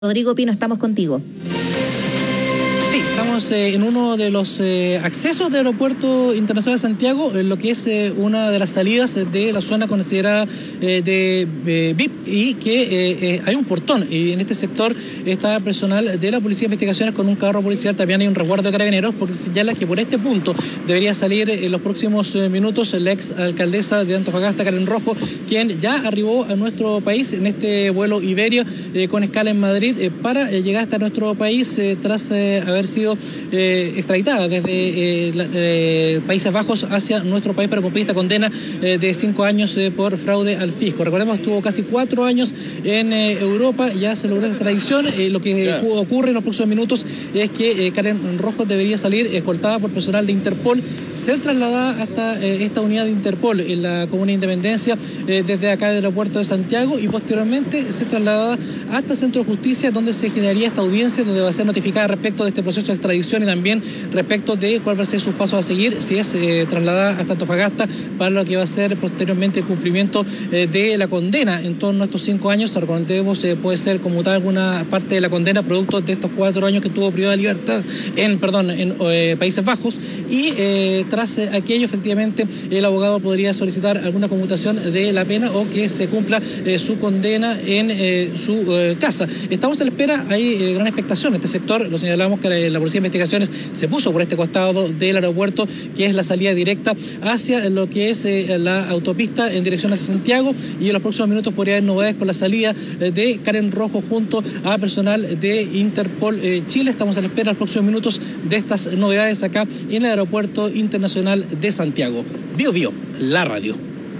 Rodrigo Pino, estamos contigo. Sí, estamos en uno de los accesos del Aeropuerto Internacional de Santiago, en lo que es una de las salidas de la zona considerada de VIP, y que hay un portón, y en este sector está personal de la Policía de Investigaciones con un carro policial. También hay un resguardo de carabineros, porque se señala que por este punto debería salir en los próximos minutos la ex alcaldesa de Antofagasta, Karen Rojo, quien ya arribó a nuestro país en este vuelo Iberia con escala en Madrid para llegar hasta nuestro país tras haber sido extraditada desde Países Bajos hacia nuestro país para cumplir esta condena de 5 años por fraude al fisco. Recordemos, estuvo casi 4 años en Europa, ya se logró esta extradición. Lo que ocurre en los próximos minutos es que Karen Rojo debería salir escoltada por personal de Interpol, ser trasladada hasta esta unidad de Interpol en la Comuna de Independencia desde acá del aeropuerto de Santiago, y posteriormente ser trasladada hasta Centro de Justicia, donde se generaría esta audiencia, donde va a ser notificada respecto de este proceso de extradición y también respecto de cuál va a ser sus pasos a seguir, si es trasladada hasta Antofagasta para lo que va a ser posteriormente el cumplimiento de la condena en torno a estos 5 años. Recordemos, puede ser conmutada alguna parte de la condena producto de estos 4 años que estuvo privada de libertad en Países Bajos, y tras aquello efectivamente el abogado podría solicitar alguna conmutación de la pena o que se cumpla su condena en su casa. Estamos a la espera, hay gran expectación en este sector. Lo señalamos que la Policía de Investigaciones se puso por este costado del aeropuerto, que es la salida directa hacia lo que es la autopista en dirección hacia Santiago, y en los próximos minutos podría haber novedades con la salida de Karen Rojo junto a personal de Interpol Chile. Estamos a la espera en los próximos minutos de estas novedades acá en el Aeropuerto Internacional de Santiago. Bio Bio, la radio.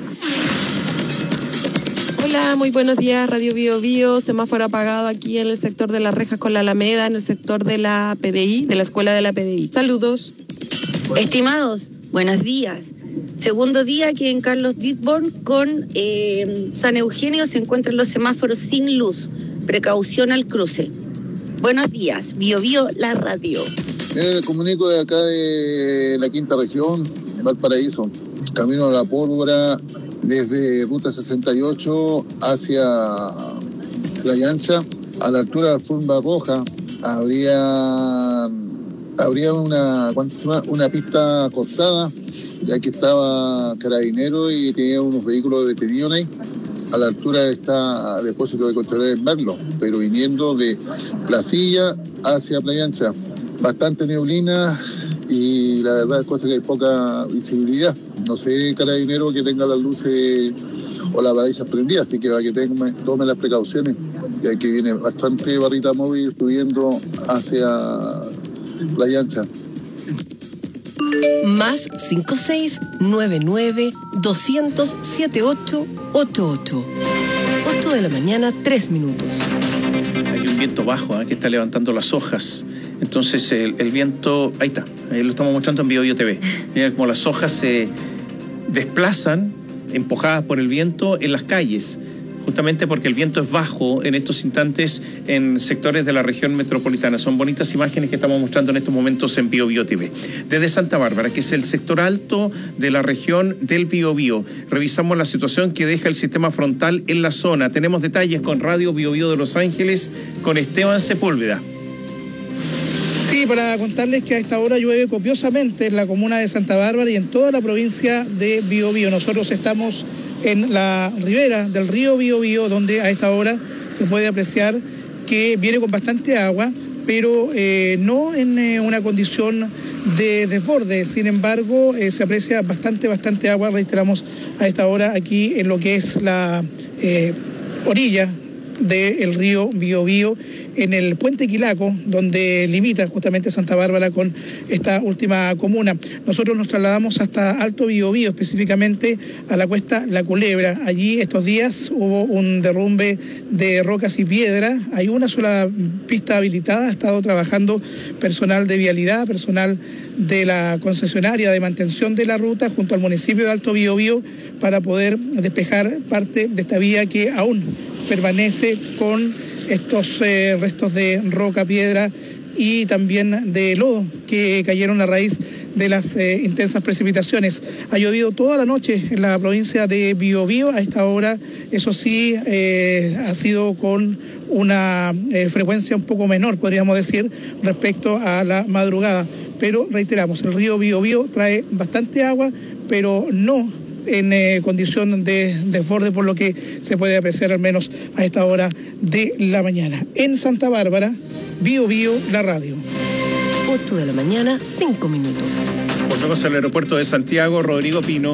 Hola, muy buenos días, Radio Bio Bio. Semáforo apagado aquí en el sector de Las Rejas con la Alameda, en el sector de la PDI, de la escuela de la PDI. Saludos. Estimados, buenos días. Segundo día que en Carlos Ditborn con San Eugenio se encuentran los semáforos sin luz. Precaución al cruce. Buenos días, Bio Bio, la radio. Comunico de acá de la quinta región, Valparaíso. Camino a la Pólvora desde Ruta 68 hacia Playa Ancha. A la altura de la Alfombra Roja habría una pista cortada, ya que estaba Carabinero y tenía unos vehículos detenidos ahí. A la altura está depósito de contenedores en Merlo, pero viniendo de Placilla hacia Playa Ancha. Bastante neblina y la verdad es cosa que hay poca visibilidad. No sé, Carabinero, que tenga las luces o las balizas prendidas, así que para que tomen las precauciones, ya que viene bastante barrita móvil subiendo hacia Playa Ancha. Más 5699-200-7888. 8 de la mañana, 3 minutos. Hay un viento bajo que está levantando las hojas. Entonces el viento, ahí está, ahí lo estamos mostrando en Bio Bio TV. Miren cómo las hojas se desplazan, empujadas por el viento en las calles, justamente porque el viento es bajo en estos instantes en sectores de la región metropolitana. Son bonitas imágenes que estamos mostrando en estos momentos en Bio Bio TV. Desde Santa Bárbara, que es el sector alto de la región del Biobío, revisamos la situación que deja el sistema frontal en la zona. Tenemos detalles con Radio Bio Bio de Los Ángeles, con Esteban Sepúlveda. Sí, para contarles que a esta hora llueve copiosamente en la comuna de Santa Bárbara y en toda la provincia de Biobío. Nosotros estamos en la ribera del río Biobío, donde a esta hora se puede apreciar que viene con bastante agua, pero no en una condición de desborde. Sin embargo, se aprecia bastante agua, reiteramos, a esta hora aquí en lo que es la orilla del río Biobío, en el puente Quilaco, donde limita justamente Santa Bárbara con esta última comuna. Nosotros nos trasladamos hasta Alto Biobío, específicamente a la cuesta La Culebra. Allí estos días hubo un derrumbe de rocas y piedra. Hay una sola pista habilitada, ha estado trabajando personal de vialidad, personal de la concesionaria de mantención de la ruta junto al municipio de Alto Biobío para poder despejar parte de esta vía que aún permanece con estos restos de roca, piedra y también de lodo que cayeron a raíz de las intensas precipitaciones. Ha llovido toda la noche en la provincia de Biobío. A esta hora, eso sí, ha sido con una frecuencia un poco menor, podríamos decir, respecto a la madrugada. Pero reiteramos, el río Biobío trae bastante agua, pero no en condición de desborde, por lo que se puede apreciar al menos a esta hora de la mañana. En Santa Bárbara, Biobío, la radio. 8 de la mañana, 5 minutos. Volvemos al aeropuerto de Santiago, Rodrigo Pino.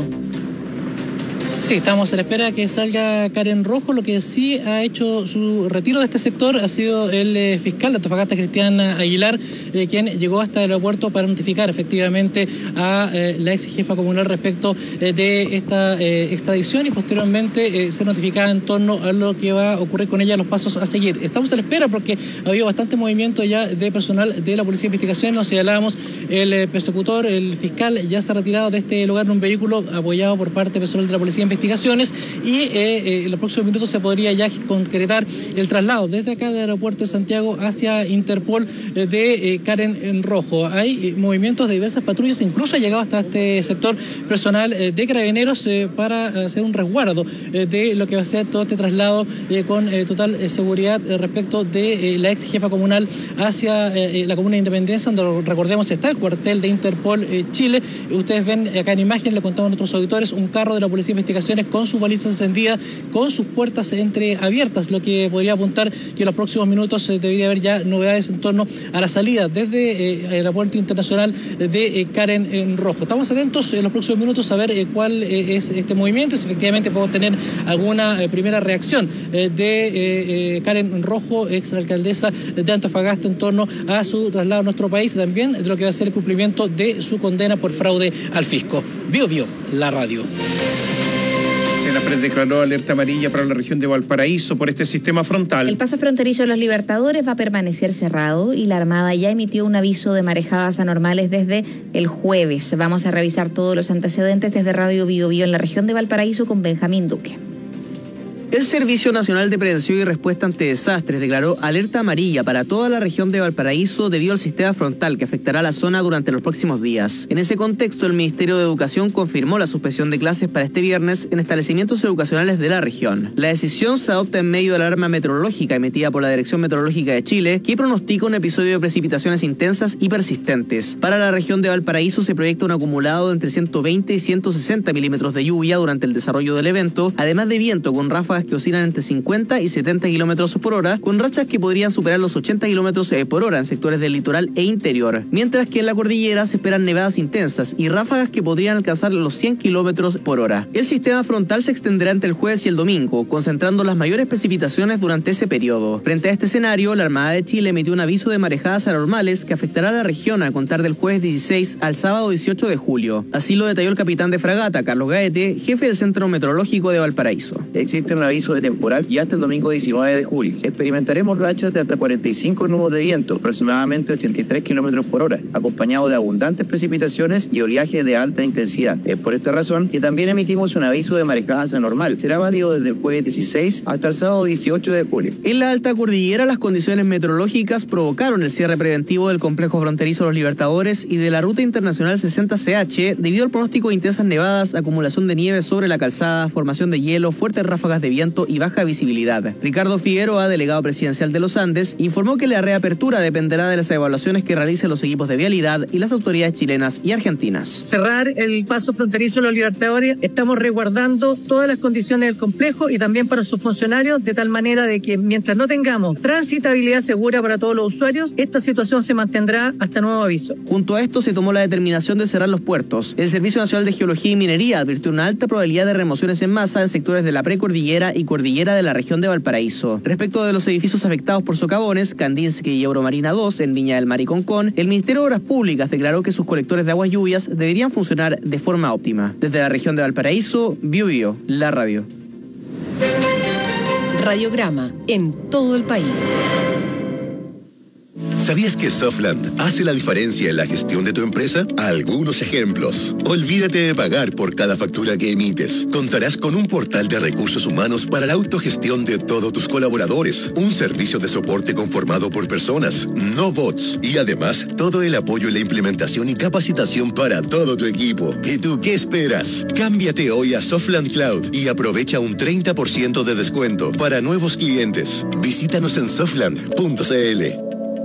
Sí, estamos a la espera de que salga Karen Rojo. Lo que sí ha hecho su retiro de este sector ha sido el fiscal de Antofagasta, Cristian Aguilar, quien llegó hasta el aeropuerto para notificar efectivamente a la ex jefa comunal respecto de esta extradición, y posteriormente se notificaba en torno a lo que va a ocurrir con ella, los pasos a seguir. Estamos a la espera porque ha habido bastante movimiento ya de personal de la Policía de Investigación. Nos señalábamos, el persecutor, el fiscal, ya se ha retirado de este lugar en un vehículo apoyado por parte del personal de la Policía de Investigaciones, y en los próximos minutos se podría ya concretar el traslado desde acá del aeropuerto de Santiago hacia Interpol de Karen Rojo. Hay movimientos de diversas patrullas, incluso ha llegado hasta este sector personal de Carabineros para hacer un resguardo de lo que va a ser todo este traslado con total seguridad respecto de la ex jefa comunal hacia la comuna de Independencia, donde, recordemos, está el cuartel de Interpol Chile. Ustedes ven acá en imagen, le contamos a nuestros auditores, un carro de la Policía de Investigaciones con sus balizas encendidas, con sus puertas entreabiertas, lo que podría apuntar que en los próximos minutos debería haber ya novedades en torno a la salida desde el aeropuerto internacional de Karen Rojo. Estamos atentos en los próximos minutos a ver cuál es este movimiento y si efectivamente podemos tener alguna primera reacción de Karen Rojo, ex alcaldesa de Antofagasta, en torno a su traslado a nuestro país, y también de lo que va a ser el cumplimiento de su condena por fraude al fisco. Biobío, la radio. Senapred declaró alerta amarilla para la región de Valparaíso por este sistema frontal. El paso fronterizo de los Libertadores va a permanecer cerrado y la Armada ya emitió un aviso de marejadas anormales desde el jueves. Vamos a revisar todos los antecedentes desde Radio Biobío en la región de Valparaíso con Benjamín Duque. El Servicio Nacional de Prevención y Respuesta ante Desastres declaró alerta amarilla para toda la región de Valparaíso debido al sistema frontal que afectará a la zona durante los próximos días. En ese contexto, el Ministerio de Educación confirmó la suspensión de clases para este viernes en establecimientos educacionales de la región. La decisión se adopta en medio de la alarma meteorológica emitida por la Dirección Meteorológica de Chile, que pronostica un episodio de precipitaciones intensas y persistentes. Para la región de Valparaíso se proyecta un acumulado de entre 120 y 160 milímetros de lluvia durante el desarrollo del evento, además de viento con ráfagas que oscilan entre 50 y 70 kilómetros por hora, con rachas que podrían superar los 80 kilómetros por hora en sectores del litoral e interior, mientras que en la cordillera se esperan nevadas intensas y ráfagas que podrían alcanzar los 100 kilómetros por hora. El sistema frontal se extenderá entre el jueves y el domingo, concentrando las mayores precipitaciones durante ese periodo. Frente a este escenario, la Armada de Chile emitió un aviso de marejadas anormales que afectará a la región a contar del jueves 16 al sábado 18 de julio. Así lo detalló el capitán de fragata, Carlos Gaete, jefe del Centro Meteorológico de Valparaíso. Existe un aviso de temporal y hasta el domingo 19 de julio. Experimentaremos rachas de hasta 45 nudos de viento, aproximadamente 83 kilómetros por hora, acompañado de abundantes precipitaciones y oleaje de alta intensidad. Es por esta razón que también emitimos un aviso de marejadas anormal. Será válido desde el jueves 16 hasta el sábado 18 de julio. En la alta cordillera, las condiciones meteorológicas provocaron el cierre preventivo del complejo fronterizo Los Libertadores y de la ruta internacional 60CH debido al pronóstico de intensas nevadas, acumulación de nieve sobre la calzada, formación de hielo, fuertes ráfagas de viento y baja visibilidad. Ricardo Figueroa, delegado presidencial de los Andes, informó que la reapertura dependerá de las evaluaciones que realicen los equipos de vialidad y las autoridades chilenas y argentinas. Cerrar el paso fronterizo de Los Libertadores, estamos resguardando todas las condiciones del complejo y también para sus funcionarios, de tal manera de que mientras no tengamos transitabilidad segura para todos los usuarios, esta situación se mantendrá hasta nuevo aviso. Junto a esto se tomó la determinación de cerrar los puertos. El Servicio Nacional de Geología y Minería advirtió una alta probabilidad de remociones en masa en sectores de la precordillera y cordillera de la región de Valparaíso. Respecto de los edificios afectados por socavones, Kandinsky y Euromarina 2 en Viña del Mar y Concón, el Ministerio de Obras Públicas declaró que sus colectores de aguas lluvias deberían funcionar de forma óptima. Desde la región de Valparaíso, Biobío, la radio. Radiograma en todo el país. ¿Sabías que Softland hace la diferencia en la gestión de tu empresa? Algunos ejemplos. Olvídate de pagar por cada factura que emites. Contarás con un portal de recursos humanos para la autogestión de todos tus colaboradores. Un servicio de soporte conformado por personas, no bots. Y además, todo el apoyo en la implementación y capacitación para todo tu equipo. ¿Y tú qué esperas? Cámbiate hoy a Softland Cloud y aprovecha un 30% de descuento para nuevos clientes. Visítanos en softland.cl.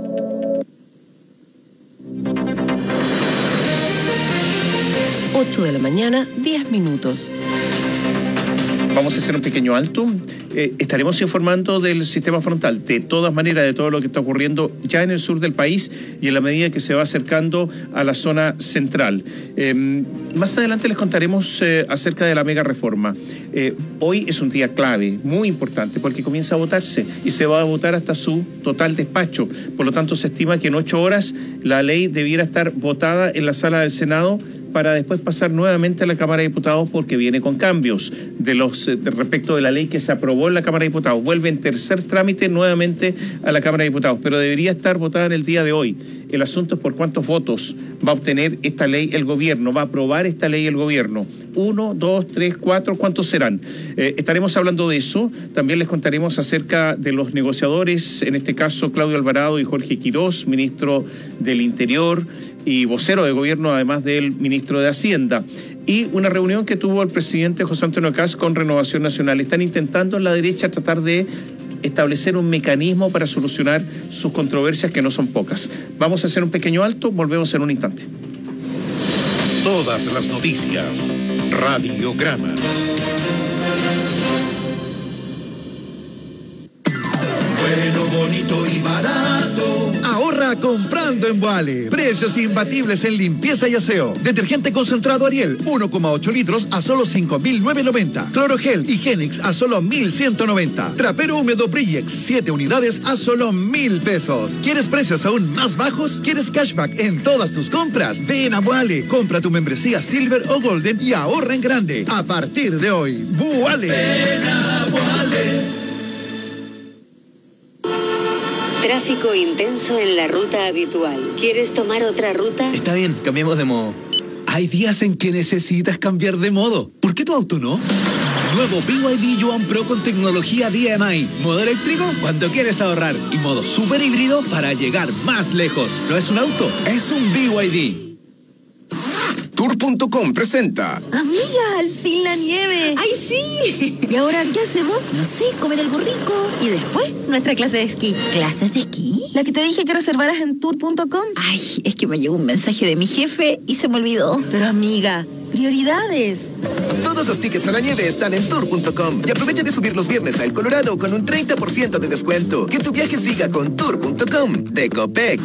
8 de la mañana, 10 minutos. Vamos a hacer un pequeño alto. Estaremos informando del sistema frontal, de todas maneras, de todo lo que está ocurriendo ya en el sur del país y en la medida que se va acercando a la zona central. Más adelante les contaremos acerca de la mega reforma. Hoy es un día clave, muy importante, porque comienza a votarse y se va a votar hasta su total despacho. Por lo tanto, se estima que en 8 horas la ley debiera estar votada en la sala del Senado para después pasar nuevamente a la Cámara de Diputados, porque viene con cambios respecto de la ley que se aprobó en la Cámara de Diputados. Vuelve en tercer trámite nuevamente a la Cámara de Diputados, pero debería estar votada en el día de hoy. El asunto es por cuántos votos va a obtener esta ley el gobierno, va a aprobar esta ley el gobierno. 1, 2, 3, 4, ¿cuántos serán? Estaremos hablando de eso. También les contaremos acerca de los negociadores, en este caso Claudio Alvarado y Jorge Quirós, ministro del Interior y vocero de gobierno, además del ministro de Hacienda. Y una reunión que tuvo el presidente José Antonio Kast con Renovación Nacional. Están intentando en la derecha tratar de establecer un mecanismo para solucionar sus controversias, que no son pocas. Vamos a hacer un pequeño alto, volvemos en un instante. Todas las noticias, Radiograma. Bueno, bonito y barato. Ahorra comprando en Vuale. Precios imbatibles en limpieza y aseo. Detergente concentrado Ariel, 1,8 litros a solo 5.990. Clorogel Higienix a solo 1.190. Trapero húmedo Brillex, 7 unidades a solo 1.000 pesos. ¿Quieres precios aún más bajos? ¿Quieres cashback en todas tus compras? Ven a Vuale. Compra tu membresía Silver o Golden y ahorra en grande. A partir de hoy, Vuale. Ven a Vuale. Tráfico intenso en la ruta habitual. ¿Quieres tomar otra ruta? Está bien, cambiemos de modo. Hay días en que necesitas cambiar de modo. ¿Por qué tu auto no? Nuevo BYD Yuan Pro con tecnología DMI. Modo eléctrico cuando quieres ahorrar. Y modo super híbrido para llegar más lejos. No es un auto, es un BYD. Tour.com presenta. Amiga, al fin la nieve. ¡Ay, sí! ¿Y ahora qué hacemos? No sé, comer algo rico. Y después, nuestra clase de esquí. ¿Clases de esquí? La que te dije que reservaras en Tour.com. Ay, es que me llegó un mensaje de mi jefe y se me olvidó. Pero amiga, prioridades. Todos los tickets a la nieve están en Tour.com. Y aprovecha de subir los viernes a El Colorado con un 30% de descuento. Que tu viaje siga con Tour.com de Copec.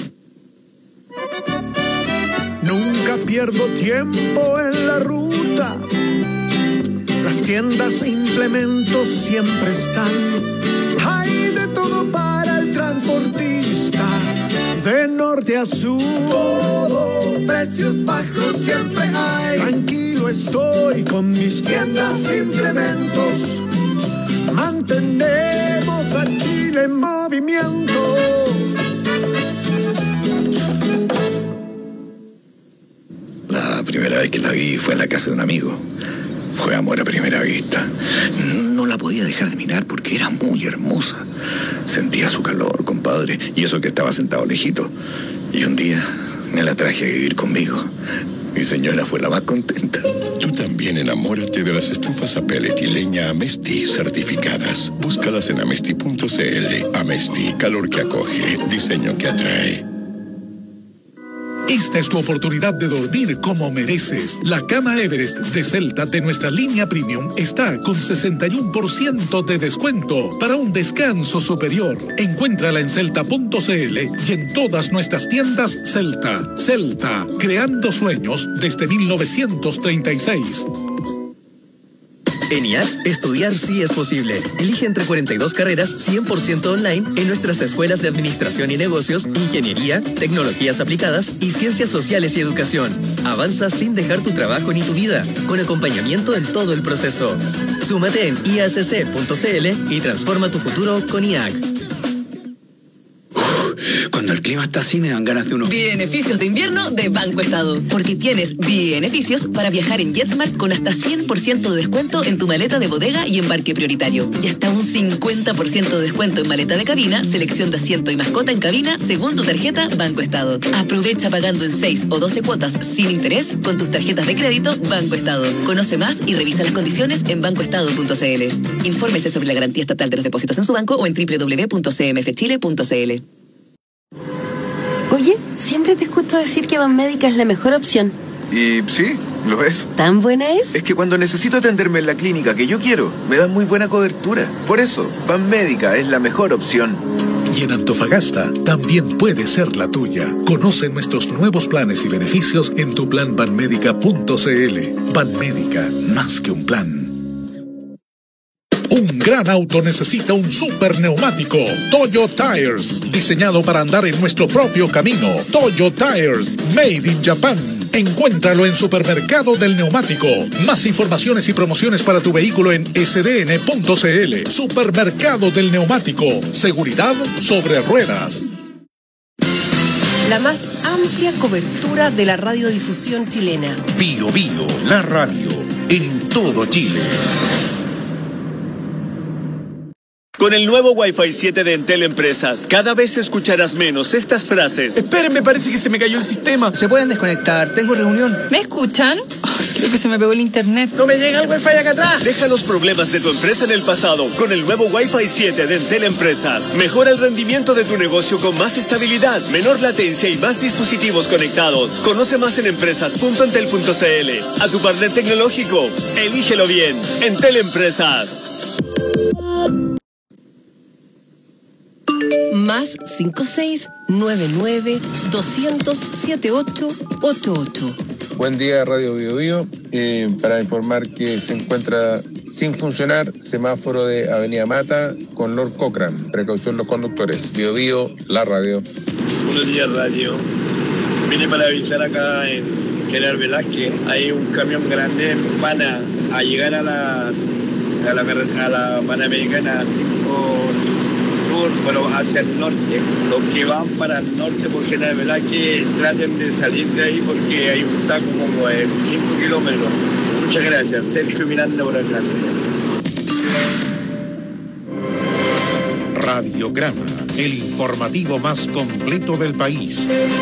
Nunca pierdo tiempo en la ruta. Las tiendas e implementos siempre están. Hay de todo para el transportista. De norte a sur, todo, precios bajos siempre hay. Tranquilo estoy con mis tiendas e implementos. Mantenemos a Chile en movimiento. La primera vez que la vi fue en la casa de un amigo. Fue amor a primera vista. No la podía dejar de mirar porque era muy hermosa. Sentía su calor, compadre, y eso que estaba sentado lejito. Y un día me la traje a vivir conmigo. Mi señora fue la más contenta. Tú también enamórate de las estufas a pellet y leña Amesti certificadas. Búscalas en amesti.cl. Amesti, calor que acoge, diseño que atrae. Esta es tu oportunidad de dormir como mereces. La cama Everest de Celta de nuestra línea Premium está con 61% de descuento para un descanso superior. Encuéntrala en celta.cl y en todas nuestras tiendas Celta. Celta, creando sueños desde 1936. En IAC, estudiar sí es posible. Elige entre 42 carreras 100% online en nuestras escuelas de Administración y Negocios, Ingeniería, Tecnologías Aplicadas y Ciencias Sociales y Educación. Avanza sin dejar tu trabajo ni tu vida, con acompañamiento en todo el proceso. Súmate en iacc.cl y transforma tu futuro con IAC. Cuando el clima está así me dan ganas de unos... Beneficios de invierno de Banco Estado. Porque tienes beneficios para viajar en JetSmart con hasta 100% de descuento en tu maleta de bodega y embarque prioritario. Y hasta un 50% de descuento en maleta de cabina, selección de asiento y mascota en cabina según tu tarjeta Banco Estado. Aprovecha pagando en 6 o 12 cuotas sin interés con tus tarjetas de crédito Banco Estado. Conoce más y revisa las condiciones en bancoestado.cl. Infórmese sobre la garantía estatal de los depósitos en su banco o en www.cmfchile.cl. Oye, siempre te escucho decir que Banmédica es la mejor opción. Y sí, lo es. ¿Tan buena es? Es que cuando necesito atenderme en la clínica que yo quiero, me dan muy buena cobertura. Por eso, Banmédica es la mejor opción. Y en Antofagasta también puede ser la tuya. Conoce nuestros nuevos planes y beneficios en tuplanbanmedica.cl. Banmédica, más que un plan. Un gran auto necesita un super neumático. Toyo Tires, diseñado para andar en nuestro propio camino. Toyo Tires, made in Japan. Encuéntralo en Supermercado del Neumático. Más informaciones y promociones para tu vehículo en sdn.cl. Supermercado del Neumático. Seguridad sobre ruedas. La más amplia cobertura de la radiodifusión chilena. Bio Bio, la radio, en todo Chile. Con el nuevo Wi-Fi 7 de Entel Empresas, cada vez escucharás menos estas frases. Esperen, parece que se me cayó el sistema. ¿Se pueden desconectar? Tengo reunión. ¿Me escuchan? Creo que se me pegó el internet. ¡No me llega el Wi-Fi acá atrás! Deja los problemas de tu empresa en el pasado con el nuevo Wi-Fi 7 de Entel Empresas. Mejora el rendimiento de tu negocio con más estabilidad, menor latencia y más dispositivos conectados. Conoce más en empresas.entel.cl. A tu partner tecnológico, elígelo bien. Entel Empresas. Más 5699-200-7888. Buen día, Radio Bio Bio. Para informar que se encuentra sin funcionar semáforo de Avenida Mata con Lord Cochrane. Precaución los conductores. Bio Bio, la radio. Buenos días, radio. Vine para avisar acá en General Velázquez. Hay un camión grande van a llegar a la Panamericana 5 Sur, pero hacia el norte. Los que van para el norte por General Velázquez traten de salir de ahí porque hay un taco como de 5 kilómetros. Muchas gracias. Sergio Miranda por acá. Radiograma, el informativo más completo del país.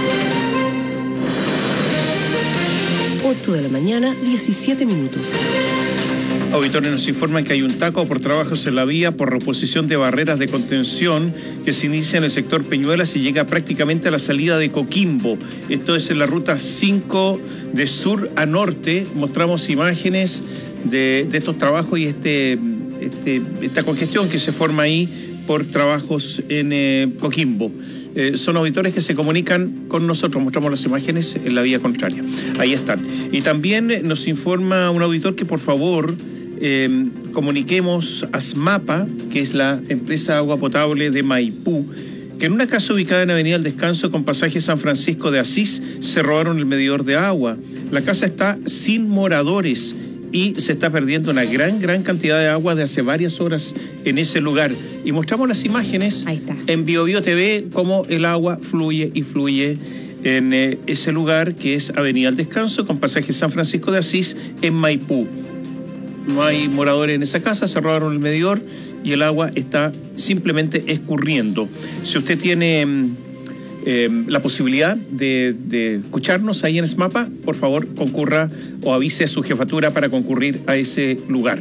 8 de la mañana, 17 minutos. Auditores nos informan que hay un taco por trabajos en la vía por reposición de barreras de contención que se inicia en el sector Peñuelas y llega prácticamente a la salida de Coquimbo. Esto es en la ruta 5 de sur a norte. Mostramos imágenes de estos trabajos y esta congestión que se forma ahí por trabajos en Coquimbo. Son auditores que se comunican con nosotros, mostramos las imágenes en la vía contraria. Ahí están. Y también nos informa un auditor que por favor comuniquemos a SMAPA, que es la empresa agua potable de Maipú, que en una casa ubicada en Avenida El Descanso con pasaje San Francisco de Asís se robaron el medidor de agua. La casa está sin moradores y se está perdiendo una gran cantidad de agua de hace varias horas en ese lugar. Y mostramos las imágenes en Bio Bio TV, cómo el agua fluye y fluye en ese lugar que es Avenida El Descanso con pasaje San Francisco de Asís en Maipú. No hay moradores en esa casa, se robaron el medidor y el agua está simplemente escurriendo. Si usted tiene la posibilidad de escucharnos ahí en SMAPA, por favor concurra o avise a su jefatura para concurrir a ese lugar.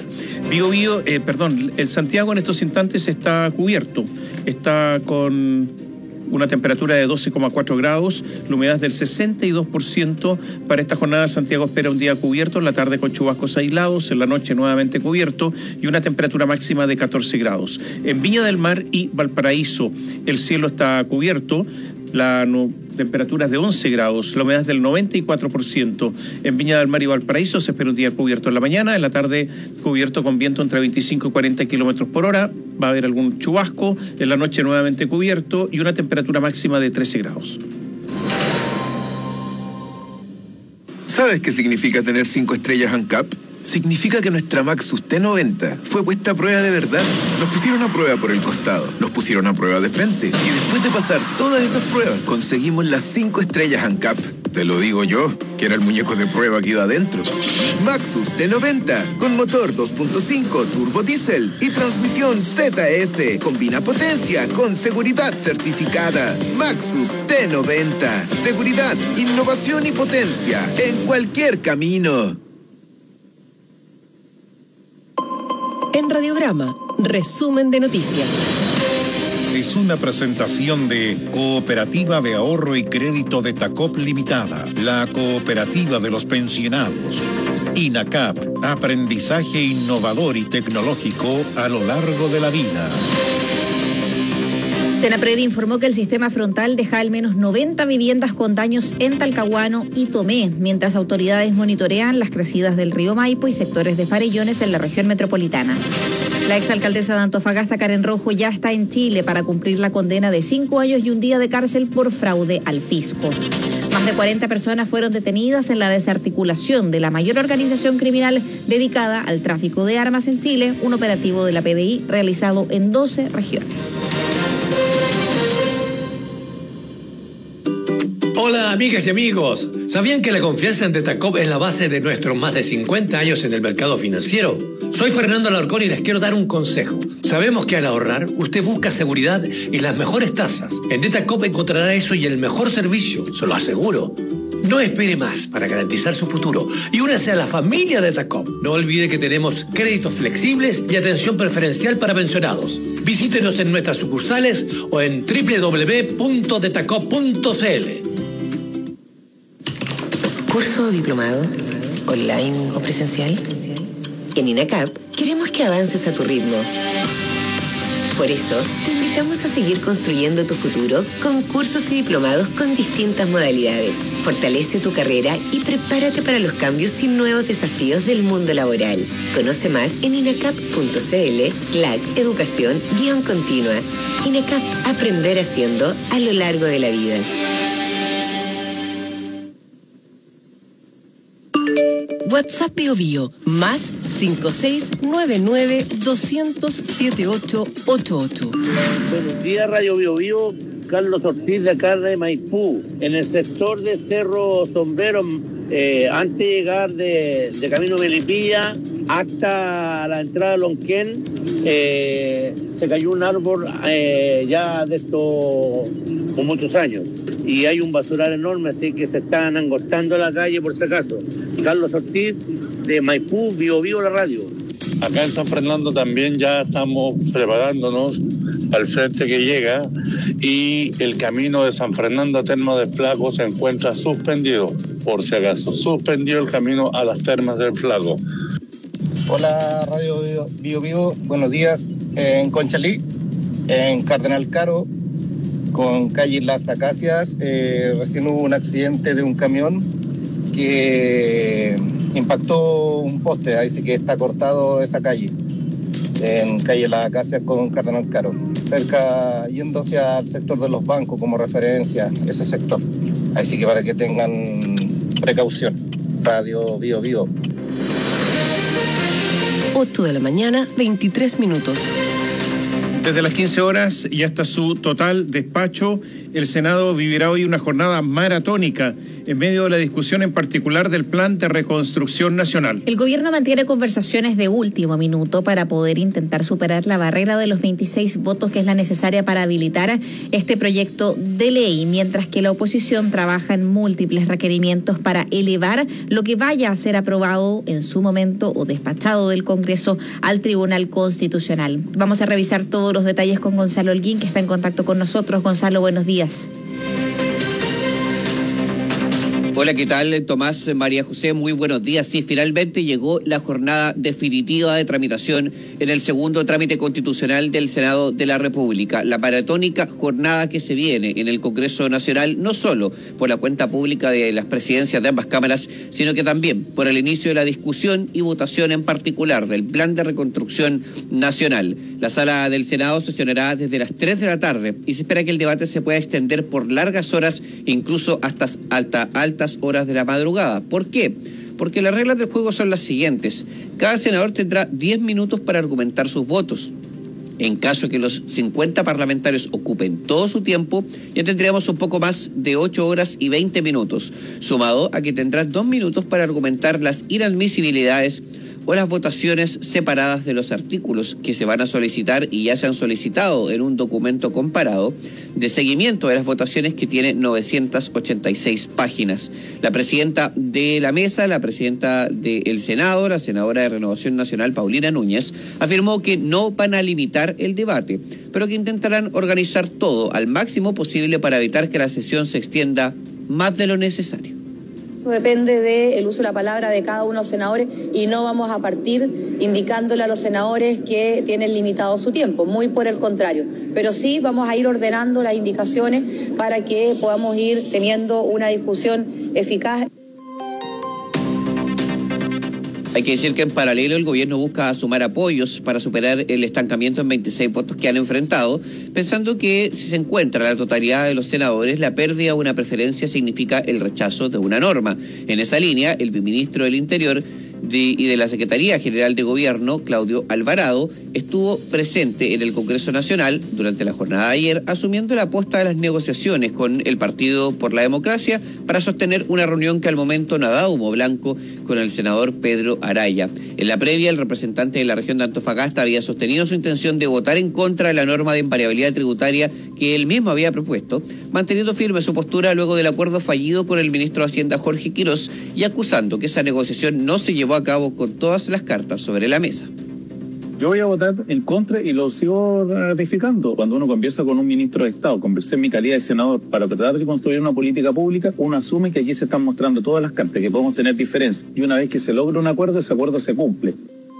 El Santiago en estos instantes está cubierto, está con una temperatura de 12,4 grados, la humedad del 62%. Para esta jornada Santiago espera un día cubierto, en la tarde con chubascos aislados, en la noche nuevamente cubierto y una temperatura máxima de 14 grados. En Viña del Mar y Valparaíso el cielo está cubierto, la temperatura es de 11 grados, la humedad del 94%. En Viña del Mar y Valparaíso se espera un día cubierto en la mañana, en la tarde cubierto con viento entre 25 y 40 kilómetros por hora, va a haber algún chubasco, en la noche nuevamente cubierto y una temperatura máxima de 13 grados. ¿Sabes qué significa tener 5 estrellas ANCAP? significa que nuestra Maxus T90 fue puesta a prueba de verdad. Nos pusieron a prueba por el costado, nos pusieron a prueba de frente, y después de pasar todas esas pruebas, conseguimos las 5 estrellas ANCAP. Te lo digo yo, que era el muñeco de prueba que iba adentro. Maxus T90, con motor 2.5 turbo diésel y transmisión ZF. Combina potencia con seguridad certificada. Maxus T90. Seguridad, innovación y potencia en cualquier camino. En Radiograma, resumen de noticias. Es una presentación de Cooperativa de Ahorro y Crédito de Tacop Limitada, la cooperativa de los pensionados. INACAP, aprendizaje innovador y tecnológico a lo largo de la vida. Senapred informó que el sistema frontal deja al menos 90 viviendas con daños en Talcahuano y Tomé, mientras autoridades monitorean las crecidas del río Maipo y sectores de Farellones en la región metropolitana. La exalcaldesa de Antofagasta, Karen Rojo, ya está en Chile para cumplir la condena de 5 años y un día de cárcel por fraude al fisco. Más de 40 personas fueron detenidas en la desarticulación de la mayor organización criminal dedicada al tráfico de armas en Chile, un operativo de la PDI realizado en 12 regiones. Hola amigas y amigos, ¿sabían que la confianza en Detacop es la base de nuestros más de 50 años en el mercado financiero? Soy Fernando Alarcón y les quiero dar un consejo. Sabemos que al ahorrar, usted busca seguridad y las mejores tasas. En Detacop encontrará eso y el mejor servicio, se lo aseguro. No espere más para garantizar su futuro y únase a la familia Detacop. No olvide que tenemos créditos flexibles y atención preferencial para pensionados. Visítenos en nuestras sucursales o en www.detacop.cl. ¿Curso o diplomado? ¿Online o presencial? En INACAP queremos que avances a tu ritmo. Por eso, te invitamos a seguir construyendo tu futuro con cursos y diplomados con distintas modalidades. Fortalece tu carrera y prepárate para los cambios y nuevos desafíos del mundo laboral. Conoce más en inacap.cl/educación-continua. INACAP, aprender haciendo a lo largo de la vida. WhatsApp Bio Bio, más 5699-200-7888. Buenos días, Radio Bio Bio. Carlos Ortiz de acá de Maipú, en el sector de Cerro Sombrero, antes de llegar de Camino Melipilla hasta la entrada de Lonquén, se cayó un árbol ya de esto con muchos años. Y hay un basural enorme, así que se están angostando la calle por si acaso. Carlos Ortiz de Maipú, Bio Bio, la radio. Acá en San Fernando también ya estamos preparándonos al frente que llega y el camino de San Fernando a Termas del Flaco se encuentra suspendido, por si acaso, suspendido el camino a las Termas del Flaco. Hola Radio Bio Bio, buenos días. En Conchalí, en Cardenal Caro, con calle Las Acacias, recién hubo un accidente de un camión que impactó un poste, así que está cortado esa calle, en calle Las Acacias con Cardenal Caro, cerca yendo hacia el sector de los bancos como referencia, ese sector. Así que para que tengan precaución. Radio Bio Bio. 8 de la mañana, 23 minutos. Desde las 15 horas y hasta su total despacho, el Senado vivirá hoy una jornada maratónica en medio de la discusión en particular del Plan de Reconstrucción Nacional. El gobierno mantiene conversaciones de último minuto para poder intentar superar la barrera de los 26 votos que es la necesaria para habilitar este proyecto de ley, mientras que la oposición trabaja en múltiples requerimientos para elevar lo que vaya a ser aprobado en su momento o despachado del Congreso al Tribunal Constitucional. Vamos a revisar todos los detalles con Gonzalo Holguín, que está en contacto con nosotros. Gonzalo, buenos días. Hola, ¿qué tal, Tomás, María José? Muy buenos días. Sí, finalmente llegó la jornada definitiva de tramitación en el segundo trámite constitucional del Senado de la República. La maratónica jornada que se viene en el Congreso Nacional, no solo por la cuenta pública de las presidencias de ambas cámaras, sino que también por el inicio de la discusión y votación en particular del Plan de Reconstrucción Nacional. La sala del Senado sesionará desde las 3 de la tarde y se espera que el debate se pueda extender por largas horas, incluso hasta altas horas de la madrugada. ¿Por qué? porque las reglas del juego son las siguientes. Cada senador tendrá 10 minutos para argumentar sus votos. En caso que los 50 parlamentarios ocupen todo su tiempo, ya tendríamos un poco más de 8 horas y 20 minutos, sumado a que tendrás 2 minutos para argumentar las inadmisibilidades o las votaciones separadas de los artículos que se van a solicitar y ya se han solicitado en un documento comparado de seguimiento de las votaciones que tiene 986 páginas. La presidenta de la mesa, la presidenta del Senado, la senadora de Renovación Nacional, Paulina Núñez, afirmó que no van a limitar el debate, pero que intentarán organizar todo al máximo posible para evitar que la sesión se extienda más de lo necesario. Eso depende del uso de la palabra de cada uno de los senadores y no vamos a partir indicándole a los senadores que tienen limitado su tiempo, muy por el contrario. Pero sí vamos a ir ordenando las indicaciones para que podamos ir teniendo una discusión eficaz. Hay que decir que en paralelo el gobierno busca sumar apoyos para superar el estancamiento en 26 votos que han enfrentado, pensando que si se encuentra la totalidad de los senadores, la pérdida de una preferencia significa el rechazo de una norma. En esa línea, el viceministro del Interior y de la Secretaría General de Gobierno, Claudio Alvarado, estuvo presente en el Congreso Nacional durante la jornada de ayer, asumiendo la posta de las negociaciones con el Partido por la Democracia para sostener una reunión que al momento no ha dado humo blanco con el senador Pedro Araya. En la previa, el representante de la región de Antofagasta había sostenido su intención de votar en contra de la norma de invariabilidad tributaria que él mismo había propuesto, manteniendo firme su postura luego del acuerdo fallido con el ministro de Hacienda Jorge Quirós y acusando que esa negociación no se llevó a cabo con todas las cartas sobre la mesa. Yo voy a votar en contra y lo sigo ratificando. Cuando uno conversa con un ministro de Estado, conversé en mi calidad de senador para tratar de construir una política pública, uno asume que aquí se están mostrando todas las cartas, que podemos tener diferencias. Y una vez que se logra un acuerdo, ese acuerdo se cumple.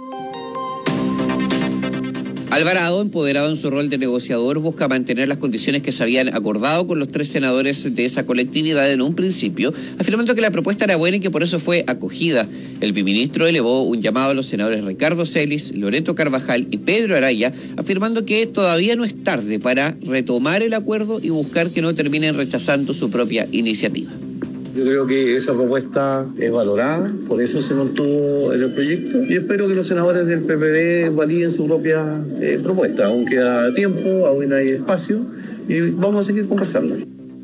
Alvarado, empoderado en su rol de negociador, busca mantener las condiciones que se habían acordado con los 3 senadores de esa colectividad en un principio, afirmando que la propuesta era buena y que por eso fue acogida. El viceministro elevó un llamado a los senadores Ricardo Celis, Loreto Carvajal y Pedro Araya, afirmando que todavía no es tarde para retomar el acuerdo y buscar que no terminen rechazando su propia iniciativa. Yo creo que esa propuesta es valorada, por eso se mantuvo en el proyecto y espero que los senadores del PPD validen su propia propuesta. Aún queda tiempo, aún hay espacio y vamos a seguir conversando.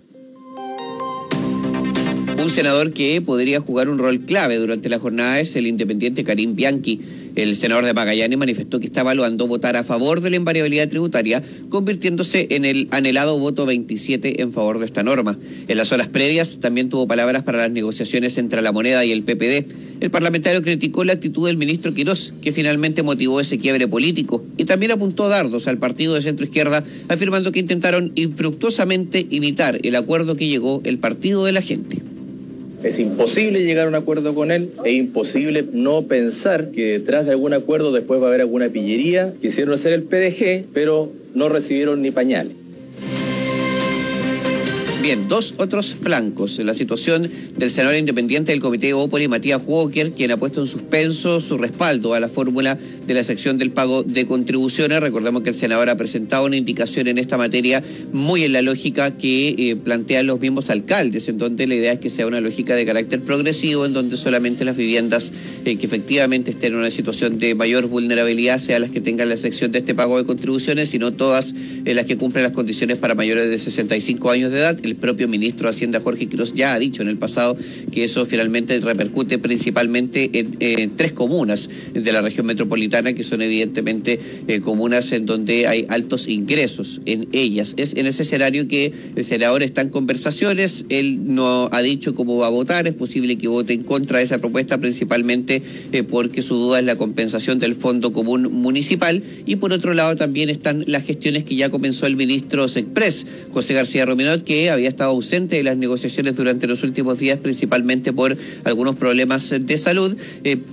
Un senador que podría jugar un rol clave durante la jornada es el independiente Karim Bianchi. El senador de Magallanes manifestó que está evaluando votar a favor de la invariabilidad tributaria, convirtiéndose en el anhelado voto 27 en favor de esta norma. En las horas previas también tuvo palabras para las negociaciones entre La Moneda y el PPD. El parlamentario criticó la actitud del ministro Quirós, que finalmente motivó ese quiebre político, y también apuntó dardos al partido de centro izquierda, afirmando que intentaron infructuosamente imitar el acuerdo que llegó el partido de la gente. Es imposible llegar a un acuerdo con él, es imposible no pensar que detrás de algún acuerdo después va a haber alguna pillería. Quisieron hacer el PDG, pero no recibieron ni pañales. Bien, 2 otros flancos. La situación del senador independiente del Comité de Opoli, Matías Walker, quien ha puesto en suspenso su respaldo a la fórmula de la sección del pago de contribuciones. Recordemos que el senador ha presentado una indicación en esta materia muy en la lógica que plantean los mismos alcaldes, en donde la idea es que sea una lógica de carácter progresivo, en donde solamente las viviendas que efectivamente estén en una situación de mayor vulnerabilidad sean las que tengan la sección de este pago de contribuciones, y no todas las que cumplen las condiciones para mayores de 65 años de edad. El propio ministro de Hacienda, Jorge Quirós, ya ha dicho en el pasado que eso finalmente repercute principalmente en 3 comunas de la región metropolitana, que son evidentemente comunas en donde hay altos ingresos en ellas. Es en ese escenario que el senador está en conversaciones. Él no ha dicho cómo va a votar. Es posible que vote en contra de esa propuesta, principalmente porque su duda es la compensación del Fondo Común Municipal. Y por otro lado también están las gestiones que ya comenzó el ministro Sexpress, José García Rominot, que había estado ausente de las negociaciones durante los últimos días, principalmente por algunos problemas de salud.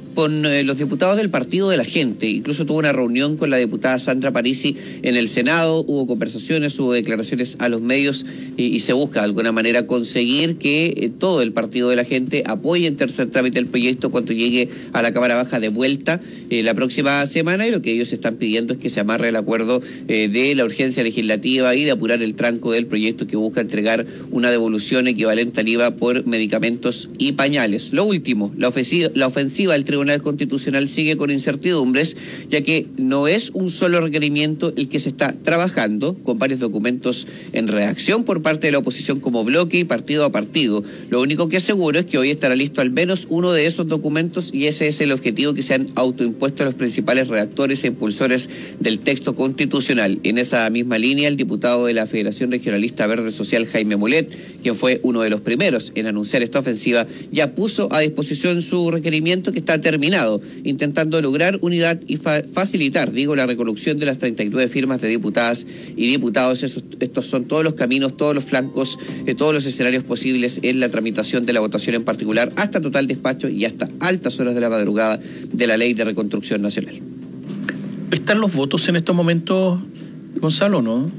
con los diputados del Partido de la Gente. Incluso tuvo una reunión con la diputada Sandra Parisi en el Senado, hubo conversaciones, hubo declaraciones a los medios y se busca de alguna manera conseguir que todo el Partido de la Gente apoye en tercer trámite el proyecto cuando llegue a la Cámara Baja de vuelta la próxima semana, y lo que ellos están pidiendo es que se amarre el acuerdo de la urgencia legislativa y de apurar el tranco del proyecto que busca entregar una devolución equivalente al IVA por medicamentos y pañales. Lo último, la ofensiva del Tribunal Constitucional sigue con incertidumbres, ya que no es un solo requerimiento el que se está trabajando, con varios documentos en redacción por parte de la oposición como bloque y partido a partido. Lo único que es seguro es que hoy estará listo al menos uno de esos documentos, y ese es el objetivo que se han autoimpuesto los principales redactores e impulsores del texto constitucional. En esa misma línea, el diputado de la Federación Regionalista Verde Social, Jaime Mulet, quien fue uno de los primeros en anunciar esta ofensiva, ya puso a disposición su requerimiento, que está terminado, intentando lograr unidad y facilitar, la recolección de las 39 firmas de diputadas y diputados. Estos son todos los caminos, todos los flancos, todos los escenarios posibles en la tramitación de la votación en particular, hasta total despacho y hasta altas horas de la madrugada de la Ley de Reconstrucción Nacional. ¿Están los votos en estos momentos, Gonzalo, no?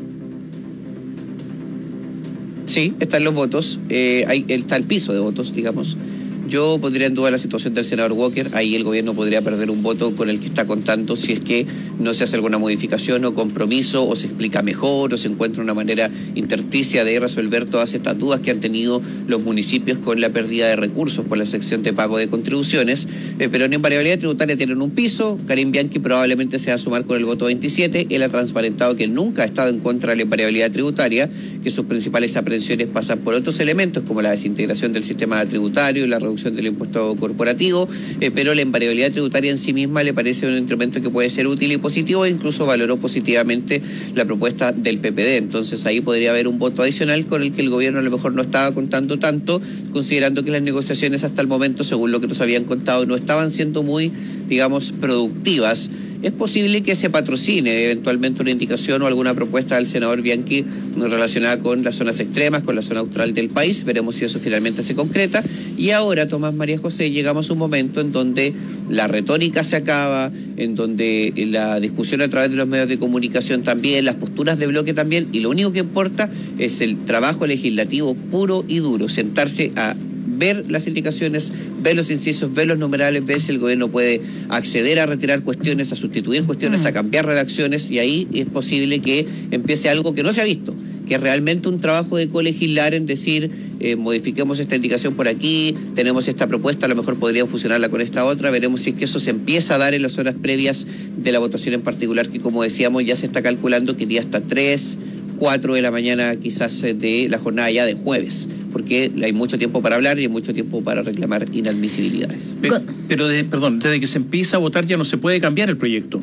Sí, están los votos, está el piso de votos, digamos. Yo pondría en duda la situación del senador Walker. Ahí el gobierno podría perder un voto con el que está contando si es que no se hace alguna modificación o compromiso, o se explica mejor, o se encuentra una manera intersticia de resolver todas estas dudas que han tenido los municipios con la pérdida de recursos por la sección de pago de contribuciones. Pero en invariabilidad tributaria tienen un piso. Karim Bianchi probablemente se va a sumar con el voto 27. Él ha transparentado que nunca ha estado en contra de la invariabilidad tributaria, que sus principales aprehensiones pasan por otros elementos como la desintegración del sistema tributario y la reducción del impuesto corporativo, pero la invariabilidad tributaria en sí misma le parece un instrumento que puede ser útil y positivo, e incluso valoró positivamente la propuesta del PPD. Entonces ahí podría haber un voto adicional con el que el gobierno a lo mejor no estaba contando tanto, considerando que las negociaciones hasta el momento, según lo que nos habían contado, no estaban siendo muy, productivas. Es posible que se patrocine eventualmente una indicación o alguna propuesta del senador Bianchi relacionada con las zonas extremas, con la zona austral del país. Veremos si eso finalmente se concreta. Y ahora, Tomás, María José, llegamos a un momento en donde la retórica se acaba, en donde la discusión a través de los medios de comunicación también, las posturas de bloque también, y lo único que importa es el trabajo legislativo puro y duro, sentarse a ver las indicaciones, ver los incisos, ver los numerales, ver si el gobierno puede acceder a retirar cuestiones, a sustituir cuestiones, a cambiar redacciones, y ahí es posible que empiece algo que no se ha visto, que es realmente un trabajo de colegislar, en decir, modifiquemos esta indicación por aquí, tenemos esta propuesta, a lo mejor podrían fusionarla con esta otra, veremos si es que eso se empieza a dar en las horas previas de la votación en particular, que como decíamos ya se está calculando que iría hasta 3, 4 de la mañana quizás de la jornada ya de jueves, porque hay mucho tiempo para hablar y hay mucho tiempo para reclamar inadmisibilidades. Pero desde que se empieza a votar ya no se puede cambiar el proyecto.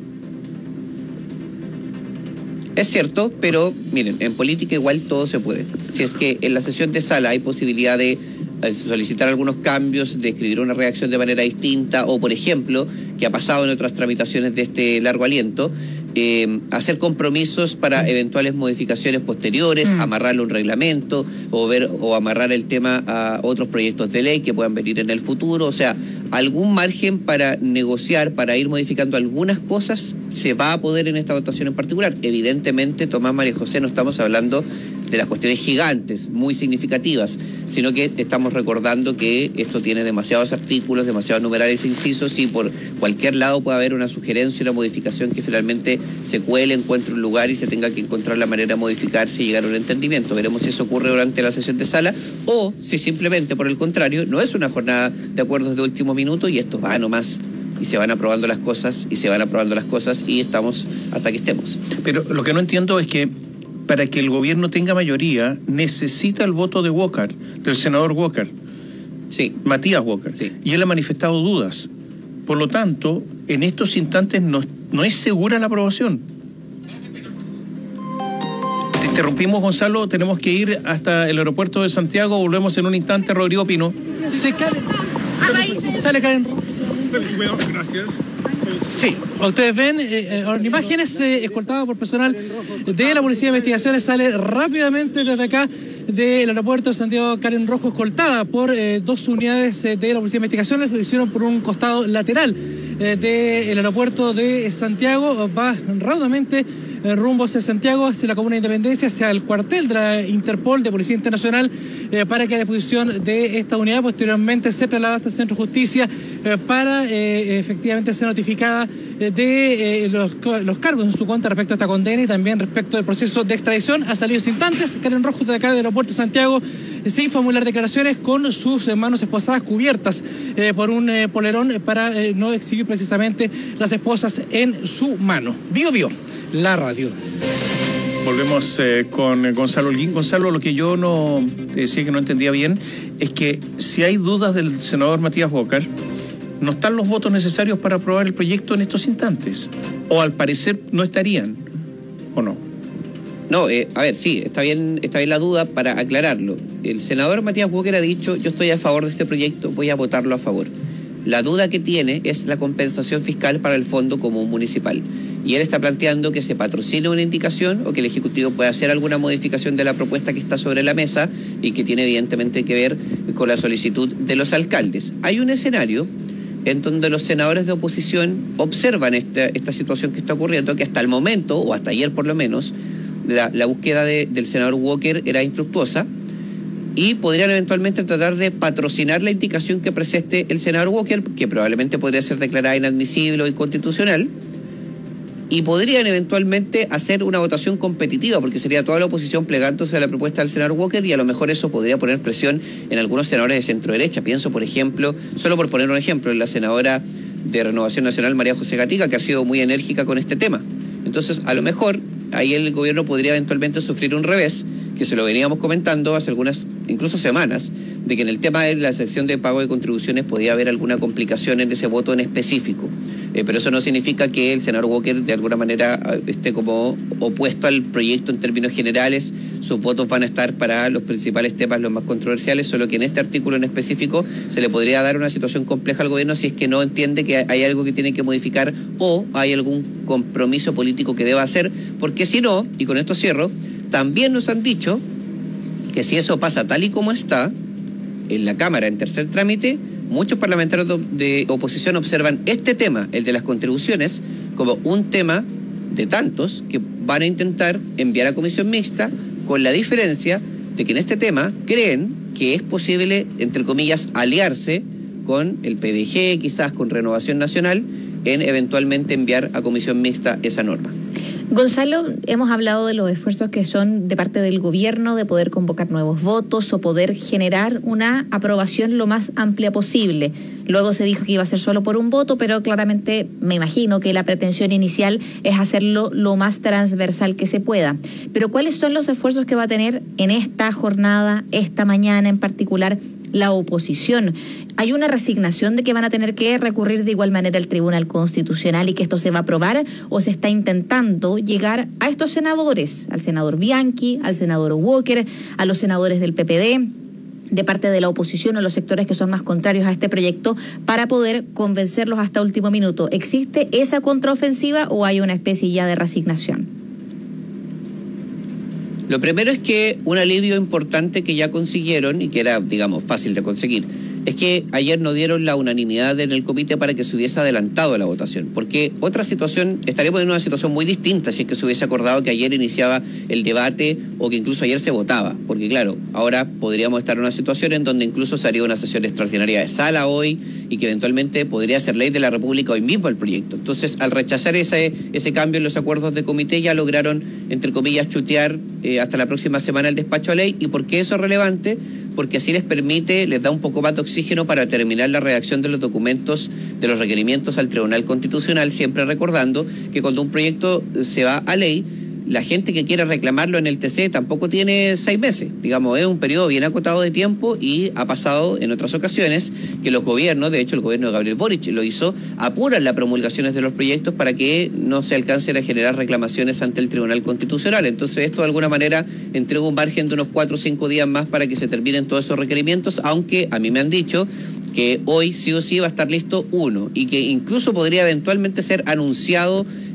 Es cierto, pero miren, en política igual todo se puede. Si es que en la sesión de sala hay posibilidad de solicitar algunos cambios, de escribir una redacción de manera distinta, o por ejemplo, que ha pasado en otras tramitaciones de este largo aliento, hacer compromisos para eventuales modificaciones posteriores, amarrarle un reglamento o amarrar el tema a otros proyectos de ley que puedan venir en el futuro. O sea, algún margen para negociar, para ir modificando algunas cosas se va a poder en esta votación en particular. Evidentemente, Tomás, María José, no estamos hablando de las cuestiones gigantes, muy significativas, sino que estamos recordando que esto tiene demasiados artículos, demasiados numerales e incisos, y por cualquier lado puede haber una sugerencia, una modificación que finalmente se cuele, encuentre un lugar y se tenga que encontrar la manera de modificarse y llegar a un entendimiento. Veremos si eso ocurre durante la sesión de sala, o si simplemente, por el contrario, no es una jornada de acuerdos de último minuto y esto va nomás, y se van aprobando las cosas, y estamos hasta que estemos. Pero lo que no entiendo es que para que el gobierno tenga mayoría, necesita el voto de Walker, del senador Walker. Sí. Matías Walker. Sí. Y él ha manifestado dudas. Por lo tanto, en estos instantes no es segura la aprobación. Te interrumpimos, Gonzalo. Tenemos que ir hasta el aeropuerto de Santiago. Volvemos en un instante. Rodrigo Pino. Sale Karen. Gracias. Sí, ustedes ven imágenes escoltadas por personal de la Policía de Investigaciones, sale rápidamente desde acá del aeropuerto de Santiago Karen Rojo, escoltada por 2 unidades de la Policía de Investigaciones. Lo hicieron por un costado lateral del aeropuerto de Santiago. Va raudamente rumbo hacia Santiago, hacia la Comuna de Independencia, hacia el cuartel de la Interpol, de Policía Internacional, para que a disposición de esta unidad posteriormente se traslada hasta el Centro de Justicia para efectivamente ser notificada de los cargos en su contra respecto a esta condena y también respecto del proceso de extradición. Ha salido instantes Karen Rojo de acá del aeropuerto de Santiago sin formular declaraciones, con sus manos esposadas cubiertas por un polerón para no exhibir precisamente las esposas en su mano. Bio, la radio. Volvemos con Gonzalo Holguín. Gonzalo, lo que yo no decía que no entendía bien es que si hay dudas del senador Matías Walker, no están los votos necesarios para aprobar el proyecto en estos instantes. O al parecer no estarían, ¿o no? No, a ver, sí, está bien la duda. Para aclararlo, el senador Matías Walker ha dicho: yo estoy a favor de este proyecto, voy a votarlo a favor. La duda que tiene es la compensación fiscal para el Fondo Común Municipal. Y él está planteando que se patrocine una indicación o que el Ejecutivo pueda hacer alguna modificación de la propuesta que está sobre la mesa y que tiene evidentemente que ver con la solicitud de los alcaldes. Hay un escenario en donde los senadores de oposición observan esta situación que está ocurriendo, que hasta el momento, o hasta ayer por lo menos, la búsqueda del senador Walker era infructuosa, y podrían eventualmente tratar de patrocinar la indicación que presente el senador Walker, que probablemente podría ser declarada inadmisible o inconstitucional, y podrían eventualmente hacer una votación competitiva, porque sería toda la oposición plegándose a la propuesta del senador Walker, y a lo mejor eso podría poner presión en algunos senadores de centro derecha. Pienso, por ejemplo, solo por poner un ejemplo, en la senadora de Renovación Nacional, María José Gatica, que ha sido muy enérgica con este tema. Entonces, a lo mejor ahí el gobierno podría eventualmente sufrir un revés, que se lo veníamos comentando hace algunas, incluso semanas, de que en el tema de la sección de pago de contribuciones podía haber alguna complicación en ese voto en específico. Pero eso no significa que el senador Walker de alguna manera esté como opuesto al proyecto en términos generales. Sus votos van a estar para los principales temas, los más controversiales, solo que en este artículo en específico se le podría dar una situación compleja al gobierno si es que no entiende que hay algo que tiene que modificar o hay algún compromiso político que deba hacer, porque si no, y con esto cierro, también nos han dicho que si eso pasa tal y como está en la Cámara en tercer trámite, muchos parlamentarios de oposición observan este tema, el de las contribuciones, como un tema de tantos que van a intentar enviar a comisión mixta, con la diferencia de que en este tema creen que es posible, entre comillas, aliarse con el PDG, quizás con Renovación Nacional, en eventualmente enviar a comisión mixta esa norma. Gonzalo, hemos hablado de los esfuerzos que son de parte del gobierno de poder convocar nuevos votos o poder generar una aprobación lo más amplia posible. Luego se dijo que iba a ser solo por un voto, pero claramente me imagino que la pretensión inicial es hacerlo lo más transversal que se pueda. Pero ¿cuáles son los esfuerzos que va a tener en esta jornada, esta mañana en particular, la oposición? ¿Hay una resignación de que van a tener que recurrir de igual manera al Tribunal Constitucional y que esto se va a aprobar, o se está intentando llegar a estos senadores, al senador Bianchi, al senador Walker, a los senadores del PPD, de parte de la oposición o los sectores que son más contrarios a este proyecto, para poder convencerlos hasta último minuto? ¿Existe esa contraofensiva o hay una especie ya de resignación? Lo primero es que un alivio importante que ya consiguieron y que era, digamos, fácil de conseguir, es que ayer no dieron la unanimidad en el comité para que se hubiese adelantado la votación, porque otra situación, estaríamos en una situación muy distinta si es que se hubiese acordado que ayer iniciaba el debate o que incluso ayer se votaba, porque claro, ahora podríamos estar en una situación en donde incluso se haría una sesión extraordinaria de sala hoy y que eventualmente podría ser ley de la República hoy mismo el proyecto. Entonces, al rechazar ese cambio en los acuerdos de comité, ya lograron, entre comillas, chutear hasta la próxima semana el despacho a ley. ¿Y por qué eso es relevante? Porque así les permite, les da un poco más de oxígeno para terminar la redacción de los documentos, de los requerimientos al Tribunal Constitucional, siempre recordando que cuando un proyecto se va a ley, la gente que quiera reclamarlo en el TC tampoco tiene 6 meses, digamos, es un periodo bien acotado de tiempo, y ha pasado en otras ocasiones que los gobiernos, de hecho el gobierno de Gabriel Boric lo hizo, apuran las promulgaciones de los proyectos para que no se alcancen a generar reclamaciones ante el Tribunal Constitucional. Entonces esto de alguna manera entrega un margen de unos 4 o 5 días más para que se terminen todos esos requerimientos, aunque a mí me han dicho que hoy sí o sí va a estar listo uno, y que incluso podría eventualmente ser anunciado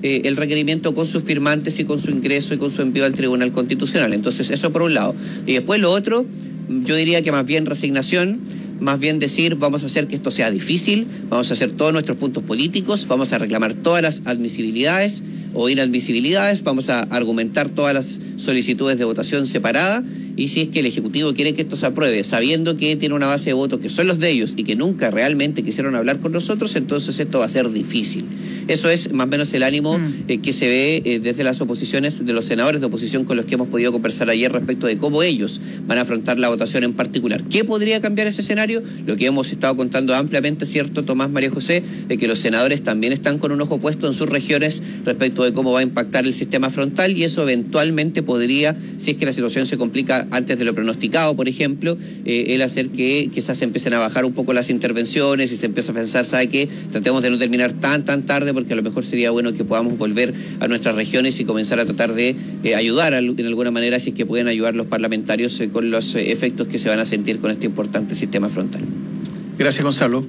el requerimiento con sus firmantes y con su ingreso y con su envío al Tribunal Constitucional. Entonces, eso por un lado. Y después lo otro, yo diría que más bien resignación, más bien decir, vamos a hacer que esto sea difícil, vamos a hacer todos nuestros puntos políticos, vamos a reclamar todas las admisibilidades o inadmisibilidades, vamos a argumentar todas las solicitudes de votación separada, y si es que el Ejecutivo quiere que esto se apruebe, sabiendo que tiene una base de votos que son los de ellos y que nunca realmente quisieron hablar con nosotros, entonces esto va a ser difícil. Eso es más o menos el ánimo que se ve desde las oposiciones, de los senadores de oposición con los que hemos podido conversar ayer respecto de cómo ellos van a afrontar la votación en particular. ¿Qué podría cambiar ese escenario? Lo que hemos estado contando ampliamente, ¿cierto, Tomás, María José? De que los senadores también están con un ojo puesto en sus regiones respecto de cómo va a impactar el sistema frontal, y eso eventualmente podría, si es que la situación se complica antes de lo pronosticado, por ejemplo, el hacer que quizás se empiecen a bajar un poco las intervenciones y se empieza a pensar, ¿sabe qué? Tratemos de no terminar tan tarde, porque a lo mejor sería bueno que podamos volver a nuestras regiones y comenzar a tratar de ayudar en alguna manera, si es que pueden ayudar los parlamentarios con los efectos que se van a sentir con este importante sistema frontal. Gracias, Gonzalo.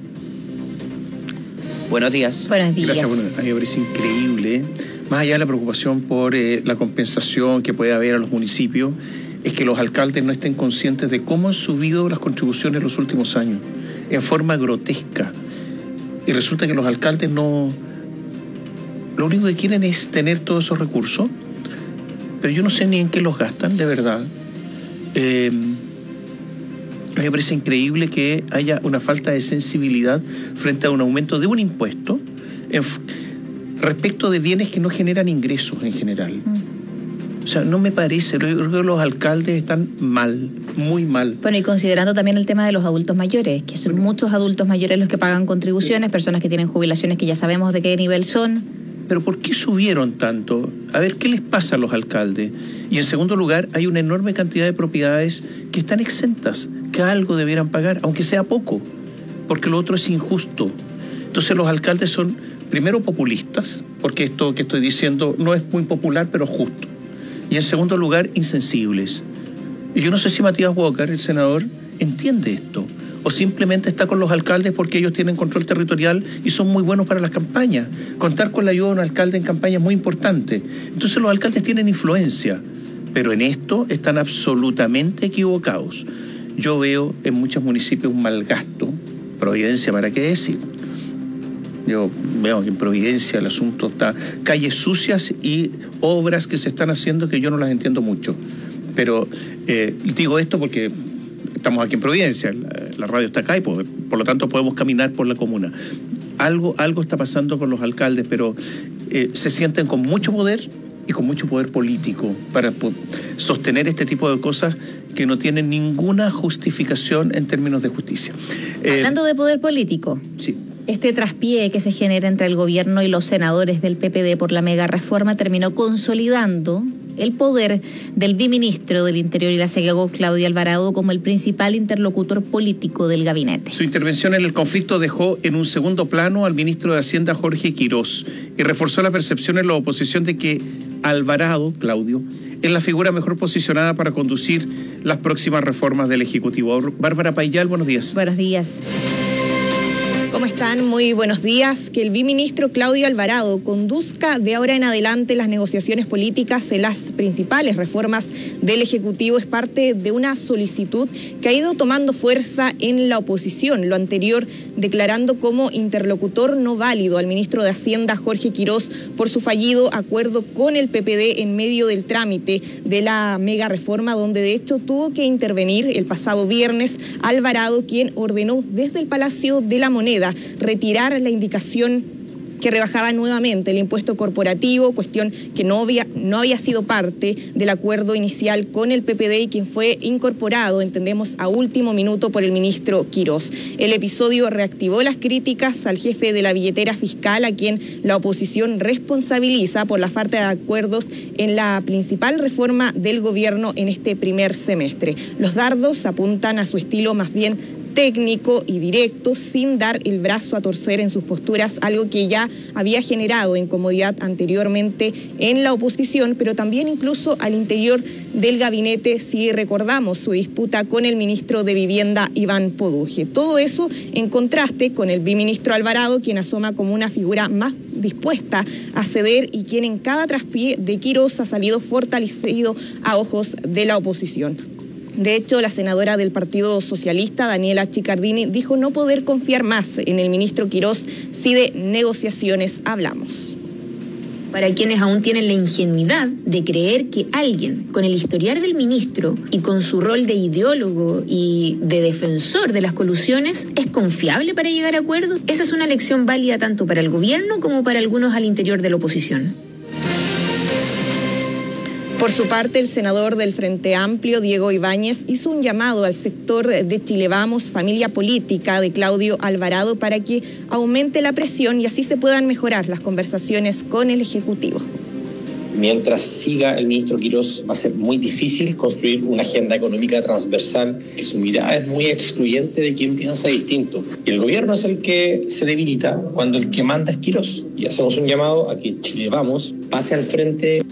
Buenos días. Buenos días. Gracias, bueno, a mí me parece increíble, más allá de la preocupación por la compensación que puede haber a los municipios, es que los alcaldes no estén conscientes de cómo han subido las contribuciones en los últimos años, en forma grotesca. Y resulta que los alcaldes no... Lo único que quieren es tener todos esos recursos, pero yo no sé ni en qué los gastan, de verdad. A mí me parece increíble que haya una falta de sensibilidad frente a un aumento de un impuesto respecto de bienes que no generan ingresos en general. O sea, no me parece, yo creo que los alcaldes están mal, muy mal. Bueno, y considerando también el tema de los adultos mayores, que son muchos adultos mayores los que pagan contribuciones, personas que tienen jubilaciones que ya sabemos de qué nivel son. Pero ¿por qué subieron tanto? A ver, ¿qué les pasa a los alcaldes? Y en segundo lugar, hay una enorme cantidad de propiedades que están exentas, que algo debieran pagar, aunque sea poco, porque lo otro es injusto. Entonces los alcaldes son, primero, populistas, porque esto que estoy diciendo no es muy popular, pero justo. Y en segundo lugar, insensibles. Y yo no sé si Matías Walker, el senador, entiende esto, o simplemente está con los alcaldes porque ellos tienen control territorial y son muy buenos para las campañas. Contar con la ayuda de un alcalde en campaña es muy importante. Entonces los alcaldes tienen influencia, pero en esto están absolutamente equivocados. Yo veo en muchos municipios un mal gasto. Providencia, ¿para qué decir? Yo veo que en Providencia el asunto está... calles sucias y obras que se están haciendo que yo no las entiendo mucho. Pero digo esto porque estamos aquí en Providencia, la radio está acá y por lo tanto podemos caminar por la comuna. Algo está pasando con los alcaldes, pero se sienten con mucho poder y con mucho poder político para sostener este tipo de cosas que no tienen ninguna justificación en términos de justicia. Hablando de poder político. Sí. Este traspié que se genera entre el gobierno y los senadores del PPD por la mega reforma terminó consolidando el poder del biministro del Interior y la Seguridad, Claudio Alvarado, como el principal interlocutor político del gabinete. Su intervención en el conflicto dejó en un segundo plano al ministro de Hacienda, Jorge Quirós, y reforzó la percepción en la oposición de que Alvarado, Claudio, es la figura mejor posicionada para conducir las próximas reformas del Ejecutivo. Bárbara Payal, buenos días. Buenos días. ¿Cómo están? Muy buenos días. Que el biministro Claudio Alvarado conduzca de ahora en adelante las negociaciones políticas en las principales reformas del Ejecutivo es parte de una solicitud que ha ido tomando fuerza en la oposición, lo anterior declarando como interlocutor no válido al ministro de Hacienda, Jorge Quirós, por su fallido acuerdo con el PPD en medio del trámite de la mega reforma, donde de hecho tuvo que intervenir el pasado viernes Alvarado, quien ordenó desde el Palacio de la Moneda retirar la indicación que rebajaba nuevamente el impuesto corporativo, cuestión que no había sido parte del acuerdo inicial con el PPD y quien fue incorporado, entendemos, a último minuto por el ministro Quirós. El episodio reactivó las críticas al jefe de la billetera fiscal, a quien la oposición responsabiliza por la falta de acuerdos en la principal reforma del gobierno en este primer semestre. Los dardos apuntan a su estilo más bien técnico y directo, sin dar el brazo a torcer en sus posturas, algo que ya había generado incomodidad anteriormente en la oposición, pero también incluso al interior del gabinete, si recordamos su disputa con el ministro de Vivienda, Iván Poduje. Todo eso en contraste con el biministro Alvarado, quien asoma como una figura más dispuesta a ceder y quien en cada traspié de Quirós ha salido fortalecido a ojos de la oposición. De hecho, la senadora del Partido Socialista, Daniela Chiccardini, dijo no poder confiar más en el ministro Quirós si de negociaciones hablamos. Para quienes aún tienen la ingenuidad de creer que alguien con el historial del ministro y con su rol de ideólogo y de defensor de las colusiones es confiable para llegar a acuerdos, esa es una lección válida tanto para el gobierno como para algunos al interior de la oposición. Por su parte, el senador del Frente Amplio, Diego Ibáñez, hizo un llamado al sector de Chile Vamos, familia política de Claudio Alvarado, para que aumente la presión y así se puedan mejorar las conversaciones con el Ejecutivo. Mientras siga el ministro Quirós, va a ser muy difícil construir una agenda económica transversal, que su mirada es muy excluyente de quien piensa distinto. Y el gobierno es el que se debilita cuando el que manda es Quirós. Y hacemos un llamado a que Chile Vamos pase al frente.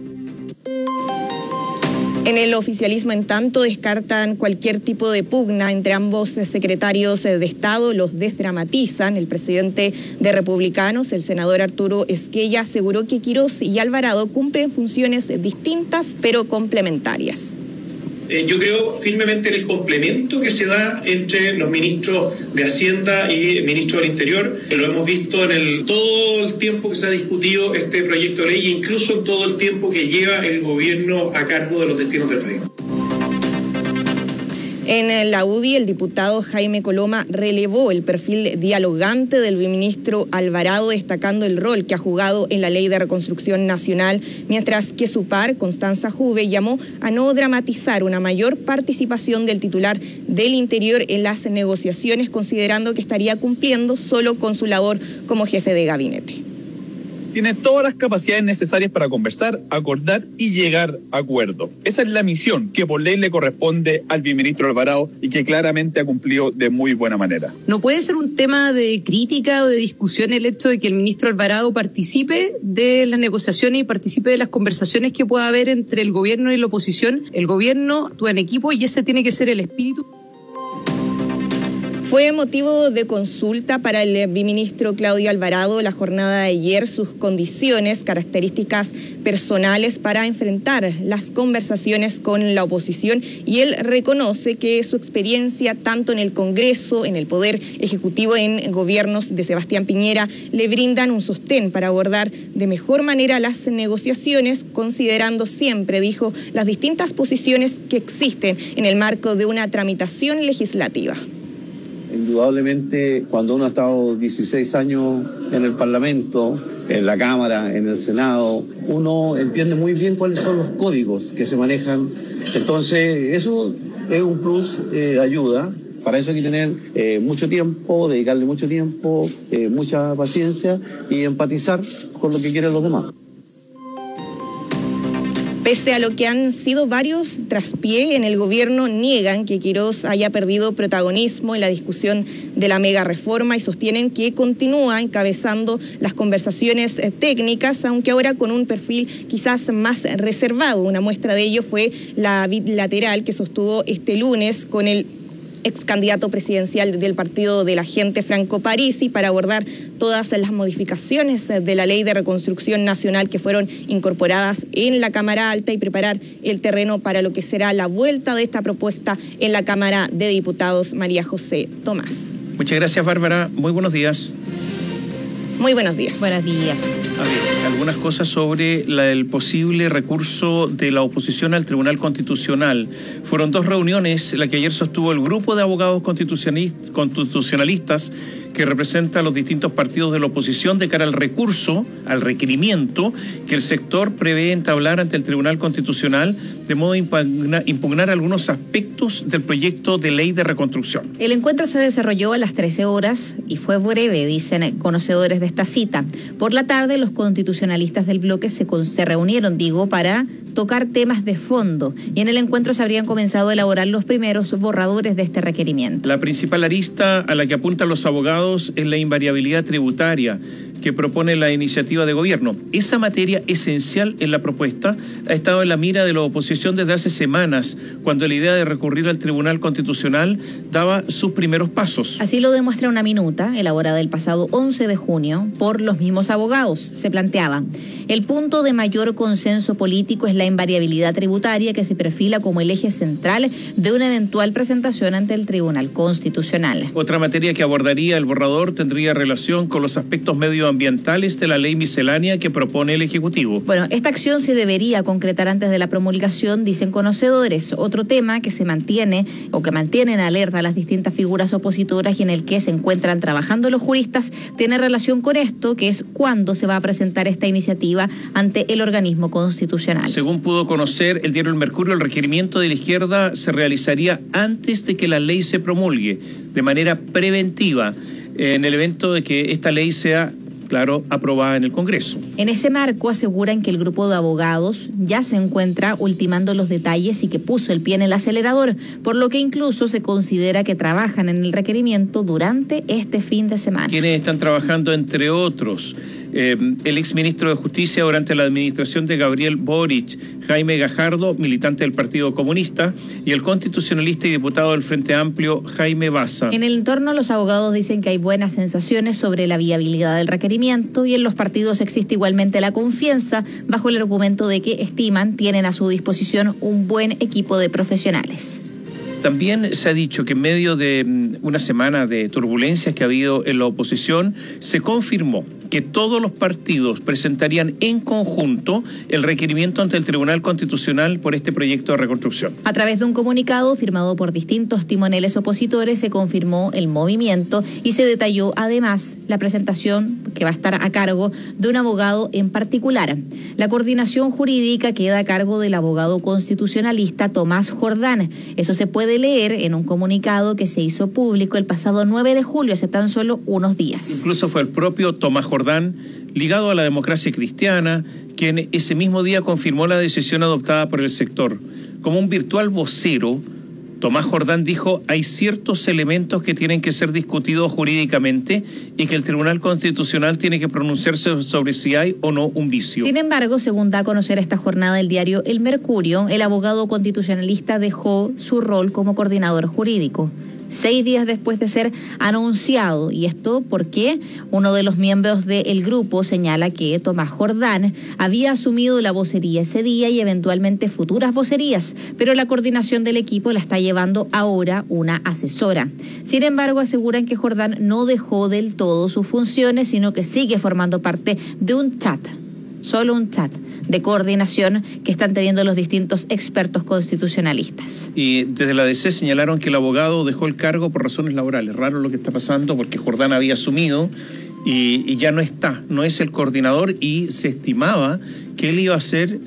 En el oficialismo, en tanto, descartan cualquier tipo de pugna entre ambos secretarios de Estado, los desdramatizan. El presidente de Republicanos, el senador Arturo Esquella, aseguró que Quirós y Alvarado cumplen funciones distintas pero complementarias. Yo creo firmemente en el complemento que se da entre los ministros de Hacienda y el ministro del Interior. Lo hemos visto en todo el tiempo que se ha discutido este proyecto de ley e incluso en todo el tiempo que lleva el gobierno a cargo de los destinos del país. En la UDI, el diputado Jaime Coloma relevó el perfil dialogante del ministro Alvarado, destacando el rol que ha jugado en la Ley de Reconstrucción Nacional, mientras que su par, Constanza Juve, llamó a no dramatizar una mayor participación del titular del Interior en las negociaciones, considerando que estaría cumpliendo solo con su labor como jefe de gabinete. Tiene todas las capacidades necesarias para conversar, acordar y llegar a acuerdo. Esa es la misión que por ley le corresponde al biministro Alvarado y que claramente ha cumplido de muy buena manera. No puede ser un tema de crítica o de discusión el hecho de que el ministro Alvarado participe de las negociaciones y participe de las conversaciones que pueda haber entre el gobierno y la oposición. El gobierno actúa en equipo y ese tiene que ser el espíritu. Fue motivo de consulta para el biministro Claudio Alvarado la jornada de ayer, sus condiciones, características personales para enfrentar las conversaciones con la oposición, y él reconoce que su experiencia tanto en el Congreso, en el Poder Ejecutivo, en gobiernos de Sebastián Piñera, le brindan un sostén para abordar de mejor manera las negociaciones, considerando siempre, dijo, las distintas posiciones que existen en el marco de una tramitación legislativa. Indudablemente, cuando uno ha estado 16 años en el Parlamento, en la Cámara, en el Senado, uno entiende muy bien cuáles son los códigos que se manejan. Entonces, eso es un plus, ayuda. Para eso hay que tener mucho tiempo, dedicarle mucho tiempo, mucha paciencia y empatizar con lo que quieren los demás. Pese a lo que han sido varios traspiés en el gobierno, niegan que Quirós haya perdido protagonismo en la discusión de la mega reforma y sostienen que continúa encabezando las conversaciones técnicas, aunque ahora con un perfil quizás más reservado. Una muestra de ello fue la bilateral que sostuvo este lunes con el ex candidato presidencial del Partido de la Gente, Franco Parisi, para abordar todas las modificaciones de la Ley de Reconstrucción Nacional que fueron incorporadas en la Cámara Alta y preparar el terreno para lo que será la vuelta de esta propuesta en la Cámara de Diputados. María José Tomás. Muchas gracias, Bárbara. Muy buenos días. Muy buenos días. Buenos días. A ver, algunas cosas sobre el posible recurso de la oposición al Tribunal Constitucional. Fueron 2 reuniones, la que ayer sostuvo el grupo de abogados constitucionalistas que representa a los distintos partidos de la oposición de cara al recurso, al requerimiento que el sector prevé entablar ante el Tribunal Constitucional de modo de impugnar algunos aspectos del proyecto de ley de reconstrucción. El encuentro se desarrolló a las 13 horas y fue breve, dicen conocedores de esta cita. Por la tarde, los constitucionalistas del bloque se reunieron, para tocar temas de fondo, y en el encuentro se habrían comenzado a elaborar los primeros borradores de este requerimiento. La principal arista a la que apuntan los abogados es la invariabilidad tributaria que propone la iniciativa de gobierno. Esa materia esencial en la propuesta ha estado en la mira de la oposición desde hace semanas, cuando la idea de recurrir al Tribunal Constitucional daba sus primeros pasos. Así lo demuestra una minuta elaborada el pasado 11 de junio por los mismos abogados. Se planteaba: el punto de mayor consenso político es la invariabilidad tributaria, que se perfila como el eje central de una eventual presentación ante el Tribunal Constitucional. Otra materia que abordaría el borrador tendría relación con los aspectos medioambientales de la ley miscelánea que propone el Ejecutivo. Bueno, esta acción se debería concretar antes de la promulgación, dicen conocedores. Otro tema que se mantiene o que mantiene en alerta a las distintas figuras opositoras y en el que se encuentran trabajando los juristas tiene relación con esto, que es cuándo se va a presentar esta iniciativa ante el organismo constitucional. Según pudo conocer el diario El Mercurio, el requerimiento de la izquierda se realizaría antes de que la ley se promulgue, de manera preventiva, en el evento de que esta ley sea, claro, aprobada en el Congreso. En ese marco aseguran que el grupo de abogados ya se encuentra ultimando los detalles y que puso el pie en el acelerador, por lo que incluso se considera que trabajan en el requerimiento durante este fin de semana. ¿Quiénes están trabajando? Entre otros, el exministro de Justicia durante la administración de Gabriel Boric, Jaime Gajardo, militante del Partido Comunista, y el constitucionalista y diputado del Frente Amplio, Jaime Baza. En el entorno, los abogados dicen que hay buenas sensaciones sobre la viabilidad del requerimiento, y en los partidos existe igualmente la confianza, bajo el argumento de que estiman tienen a su disposición un buen equipo de profesionales. También se ha dicho que en medio de una semana de turbulencias que ha habido en la oposición, se confirmó que todos los partidos presentarían en conjunto el requerimiento ante el Tribunal Constitucional por este proyecto de reconstrucción. A través de un comunicado firmado por distintos timoneles opositores se confirmó el movimiento y se detalló además la presentación que va a estar a cargo de un abogado en particular. La coordinación jurídica queda a cargo del abogado constitucionalista Tomás Jordán. Eso se puede leer en un comunicado que se hizo público el pasado 9 de julio, hace tan solo unos días. Incluso fue el propio Tomás Jordán, ligado a la democracia cristiana, quien ese mismo día confirmó la decisión adoptada por el sector. Como un virtual vocero, Tomás Jordán dijo: hay ciertos elementos que tienen que ser discutidos jurídicamente y que el Tribunal Constitucional tiene que pronunciarse sobre si hay o no un vicio. Sin embargo, según da a conocer esta jornada el diario El Mercurio, el abogado constitucionalista dejó su rol como coordinador jurídico 6 días después de ser anunciado. Y esto porque uno de los miembros del grupo señala que Tomás Jordán había asumido la vocería ese día y eventualmente futuras vocerías, pero la coordinación del equipo la está llevando ahora una asesora. Sin embargo, aseguran que Jordán no dejó del todo sus funciones, sino que sigue formando parte de un chat, solo un chat de coordinación que están teniendo los distintos expertos constitucionalistas. Y desde la DC señalaron que el abogado dejó el cargo por razones laborales. Raro lo que está pasando, porque Jordán había asumido y ya no está, no es el coordinador, y se estimaba que él iba a ser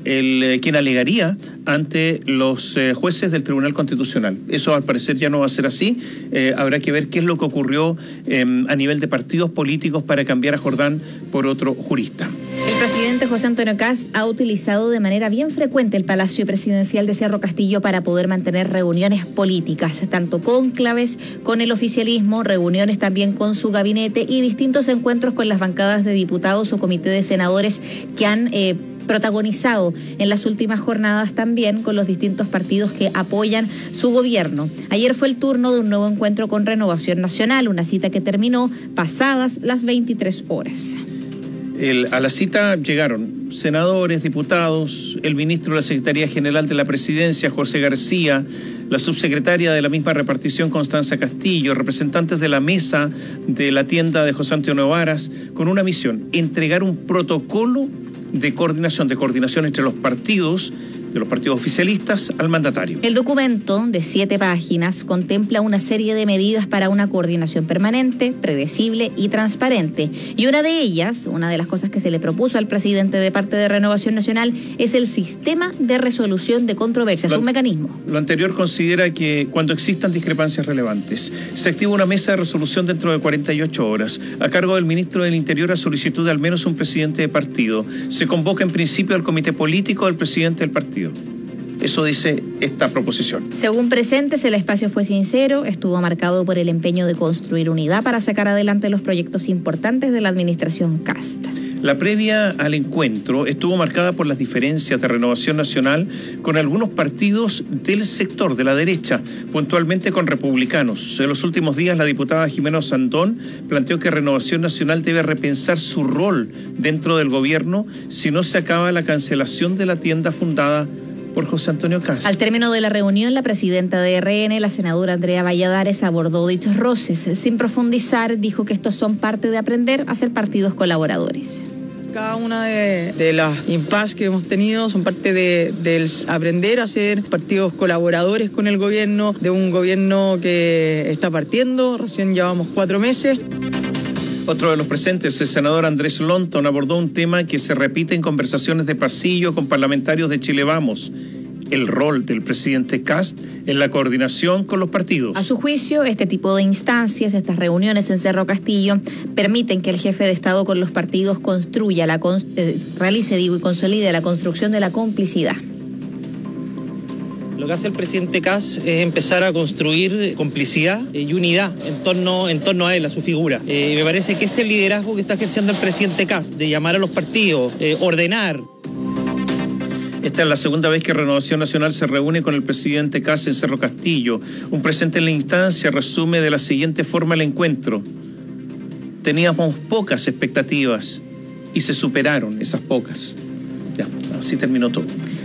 quien alegaría ante los jueces del Tribunal Constitucional. Eso al parecer ya no va a ser así. Habrá que ver qué es lo que ocurrió a nivel de partidos políticos para cambiar a Jordán por otro jurista. El presidente José Antonio Kast ha utilizado de manera bien frecuente el Palacio Presidencial de Cerro Castillo para poder mantener reuniones políticas, tanto cónclaves con el oficialismo, reuniones también con su gabinete y distintos encuentros con las bancadas de diputados o comité de senadores que han protagonizado en las últimas jornadas, también con los distintos partidos que apoyan su gobierno. Ayer fue el turno de un nuevo encuentro con Renovación Nacional, una cita que terminó pasadas las 23 horas. A la cita llegaron senadores, diputados, el ministro de la Secretaría General de la Presidencia, José García, la subsecretaria de la misma repartición, Constanza Castillo, representantes de la mesa de la tienda de José Antonio Varas, con una misión: entregar un protocolo de coordinación entre los partidos de los partidos oficialistas al mandatario. El documento, de 7 páginas, contempla una serie de medidas para una coordinación permanente, predecible y transparente. Y una de ellas, una de las cosas que se le propuso al presidente de parte de Renovación Nacional, es el sistema de resolución de controversias, un mecanismo. Lo anterior considera que cuando existan discrepancias relevantes, se activa una mesa de resolución dentro de 48 horas, a cargo del ministro del Interior a solicitud de al menos un presidente de partido. Se convoca en principio al comité político del presidente del partido. Eso dice esta proposición. Según Presentes, el espacio fue sincero, estuvo marcado por el empeño de construir unidad para sacar adelante los proyectos importantes de la administración Kast. La previa al encuentro estuvo marcada por las diferencias de Renovación Nacional con algunos partidos del sector de la derecha, puntualmente con republicanos. En los últimos días, la diputada Jimena Sandón planteó que Renovación Nacional debe repensar su rol dentro del gobierno si no se acaba la cancelación de la tienda fundada por José Antonio Kast. Al término de la reunión, la presidenta de RN, la senadora Andrea Valladares, abordó dichos roces. Sin profundizar, dijo que estos son parte de aprender a ser partidos colaboradores. Cada una de las impases que hemos tenido son parte del aprender a ser partidos colaboradores con el gobierno, de un gobierno que está partiendo, recién llevamos 4 meses. Otro de los presentes, el senador Andrés Lonton, abordó un tema que se repite en conversaciones de pasillo con parlamentarios de Chile Vamos: el rol del presidente Kast en la coordinación con los partidos. A su juicio, este tipo de instancias, estas reuniones en Cerro Castillo, permiten que el jefe de Estado con los partidos realice y consolide la construcción de la complicidad. Lo que hace el presidente Kast es empezar a construir complicidad y unidad en torno a él, a su figura. Me parece que es el liderazgo que está ejerciendo el presidente Kast, de llamar a los partidos, ordenar. Esta es la segunda vez que Renovación Nacional se reúne con el presidente Kast en Cerro Castillo. Un presente en la instancia resume de la siguiente forma el encuentro: teníamos pocas expectativas y se superaron esas pocas. Ya, así terminó todo.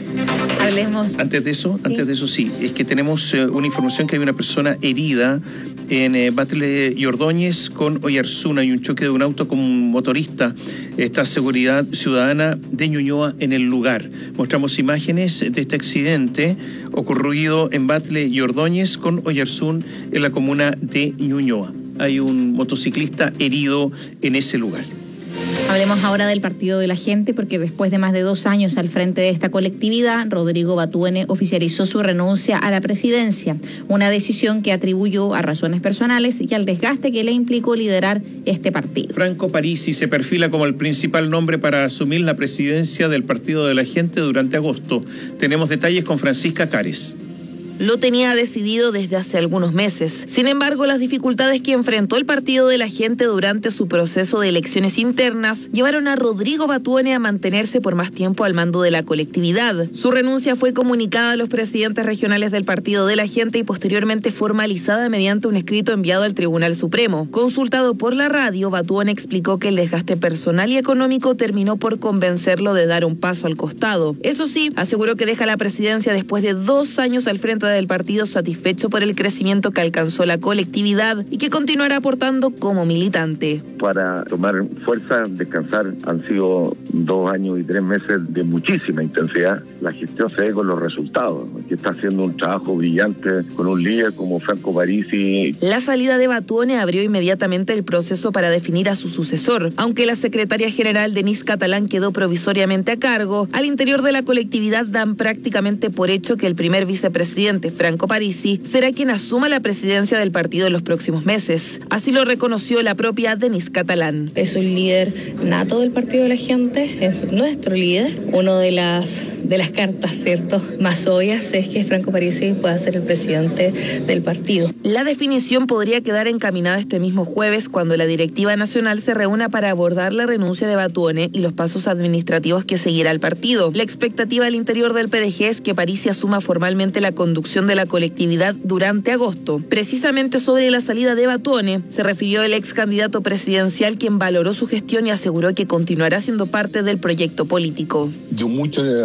Hablemos. Antes de eso, sí, es que tenemos una información que hay una persona herida en Batle y Ordóñez con Oyarzún. Hay un choque de un auto con un motorista. Está Seguridad Ciudadana de Ñuñoa en el lugar. Mostramos imágenes de este accidente ocurrido en Batle y Ordóñez con Oyarzún en la comuna de Ñuñoa. Hay un motociclista herido en ese lugar. Hablemos ahora del Partido de la Gente, porque después de más de 2 años al frente de esta colectividad, Rodrigo Batuone oficializó su renuncia a la presidencia, una decisión que atribuyó a razones personales y al desgaste que le implicó liderar este partido. Franco Parisi se perfila como el principal nombre para asumir la presidencia del Partido de la Gente durante agosto. Tenemos detalles con Francisca Cares. Lo tenía decidido desde hace algunos meses. Sin embargo, las dificultades que enfrentó el Partido de la Gente durante su proceso de elecciones internas llevaron a Rodrigo Batuone a mantenerse por más tiempo al mando de la colectividad. Su renuncia fue comunicada a los presidentes regionales del Partido de la Gente y posteriormente formalizada mediante un escrito enviado al Tribunal Supremo. Consultado por la radio, Batuone explicó que el desgaste personal y económico terminó por convencerlo de dar un paso al costado. Eso sí, aseguró que deja la presidencia después de 2 años al frente del partido, satisfecho por el crecimiento que alcanzó la colectividad y que continuará aportando como militante. Para tomar fuerza, descansar, han sido 2 años y 3 meses de muchísima intensidad. La gestión se ve con los resultados, que está haciendo un trabajo brillante con un líder como Franco Parisi. La salida de Batuone abrió inmediatamente el proceso para definir a su sucesor. Aunque la secretaria general Denise Catalán quedó provisoriamente a cargo, al interior de la colectividad dan prácticamente por hecho que el primer vicepresidente, Franco Parisi, será quien asuma la presidencia del partido en los próximos meses. Así lo reconoció la propia Denise Catalán. Es un líder nato del Partido de la Gente, es nuestro líder. Una de las cartas, ¿cierto?, más obvias es que Franco Parisi pueda ser el presidente del partido. La definición podría quedar encaminada este mismo jueves cuando la directiva nacional se reúna para abordar la renuncia de Batuone y los pasos administrativos que seguirá el partido. La expectativa al interior del PDG es que Parisi asuma formalmente la conducción de la colectividad durante agosto. Precisamente sobre la salida de Batuone se refirió el ex candidato presidencial, quien valoró su gestión y aseguró que continuará siendo parte del proyecto político. Dio mucho como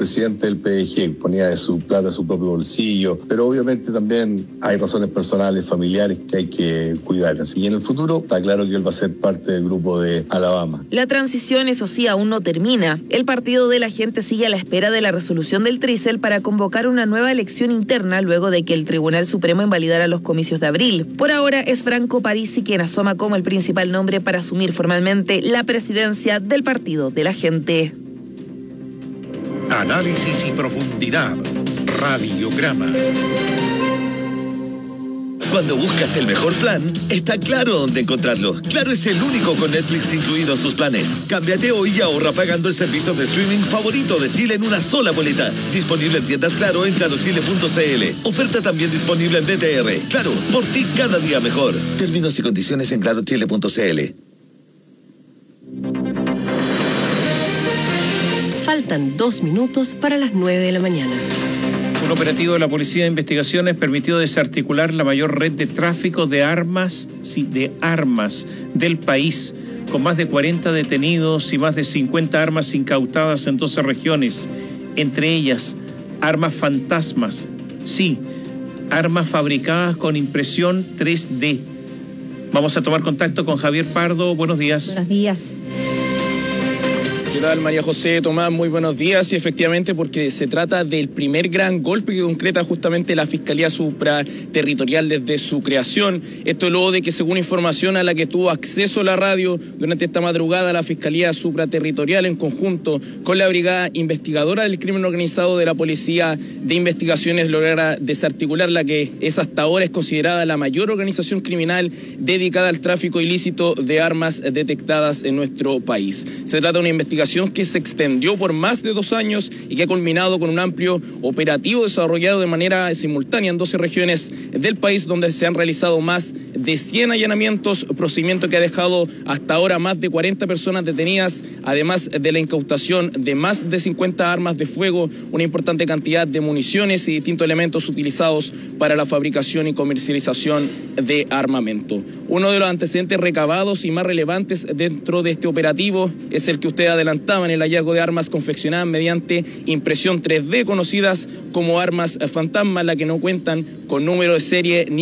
presidente del PDG, ponía de su plata a su propio bolsillo, pero obviamente también hay razones personales, familiares que hay que cuidar. Y en el futuro está claro que él va a ser parte del grupo de Alabama. La transición, eso sí, aún no termina. El partido de la gente sigue a la espera de la resolución del Trisel para convocar una nueva elección interna luego de que el Tribunal Supremo invalidara los comicios de abril. Por ahora es Franco Parisi quien asoma como el principal nombre para asumir formalmente la presidencia del partido de la gente. Análisis y profundidad. Radiograma. Cuando buscas el mejor plan, está Claro dónde encontrarlo. Claro es el único con Netflix incluido en sus planes. Cámbiate hoy y ahorra pagando el servicio de streaming favorito de Chile en una sola boleta. Disponible en tiendas Claro en clarochile.cl. Oferta también disponible en BTR. Claro, por ti cada día mejor. Términos y condiciones en clarochile.cl. Faltan 2 minutos para las 9 de la mañana. Un operativo de la Policía de Investigaciones permitió desarticular la mayor red de tráfico de armas del país, con más de 40 detenidos y más de 50 armas incautadas en 12 regiones, entre ellas armas fantasmas, sí, armas fabricadas con impresión 3D. Vamos a tomar contacto con Javier Pardo. Buenos días. Buenos días. ¿Qué tal, María José, Tomás? Muy buenos días. Y efectivamente, porque se trata del primer gran golpe que concreta justamente la Fiscalía Supraterritorial desde su creación. Esto luego de que, según información a la que tuvo acceso la radio, durante esta madrugada la Fiscalía Supraterritorial, en conjunto con la Brigada Investigadora del Crimen Organizado de la Policía de Investigaciones, lograra desarticular la que es hasta ahora es considerada la mayor organización criminal dedicada al tráfico ilícito de armas detectadas en nuestro país. Se trata de una investigación que se extendió por más de 2 años y que ha culminado con un amplio operativo desarrollado de manera simultánea en 12 regiones del país, donde se han realizado más de 100 allanamientos, procedimiento que ha dejado hasta ahora más de 40 personas detenidas, además de la incautación de más de 50 armas de fuego, una importante cantidad de municiones y distintos elementos utilizados para la fabricación y comercialización de armamento. Uno de los antecedentes recabados y más relevantes dentro de este operativo es el que usted adelantaba, en el hallazgo de armas confeccionadas mediante impresión 3D, conocidas como armas fantasma, la que no cuentan con número de serie ni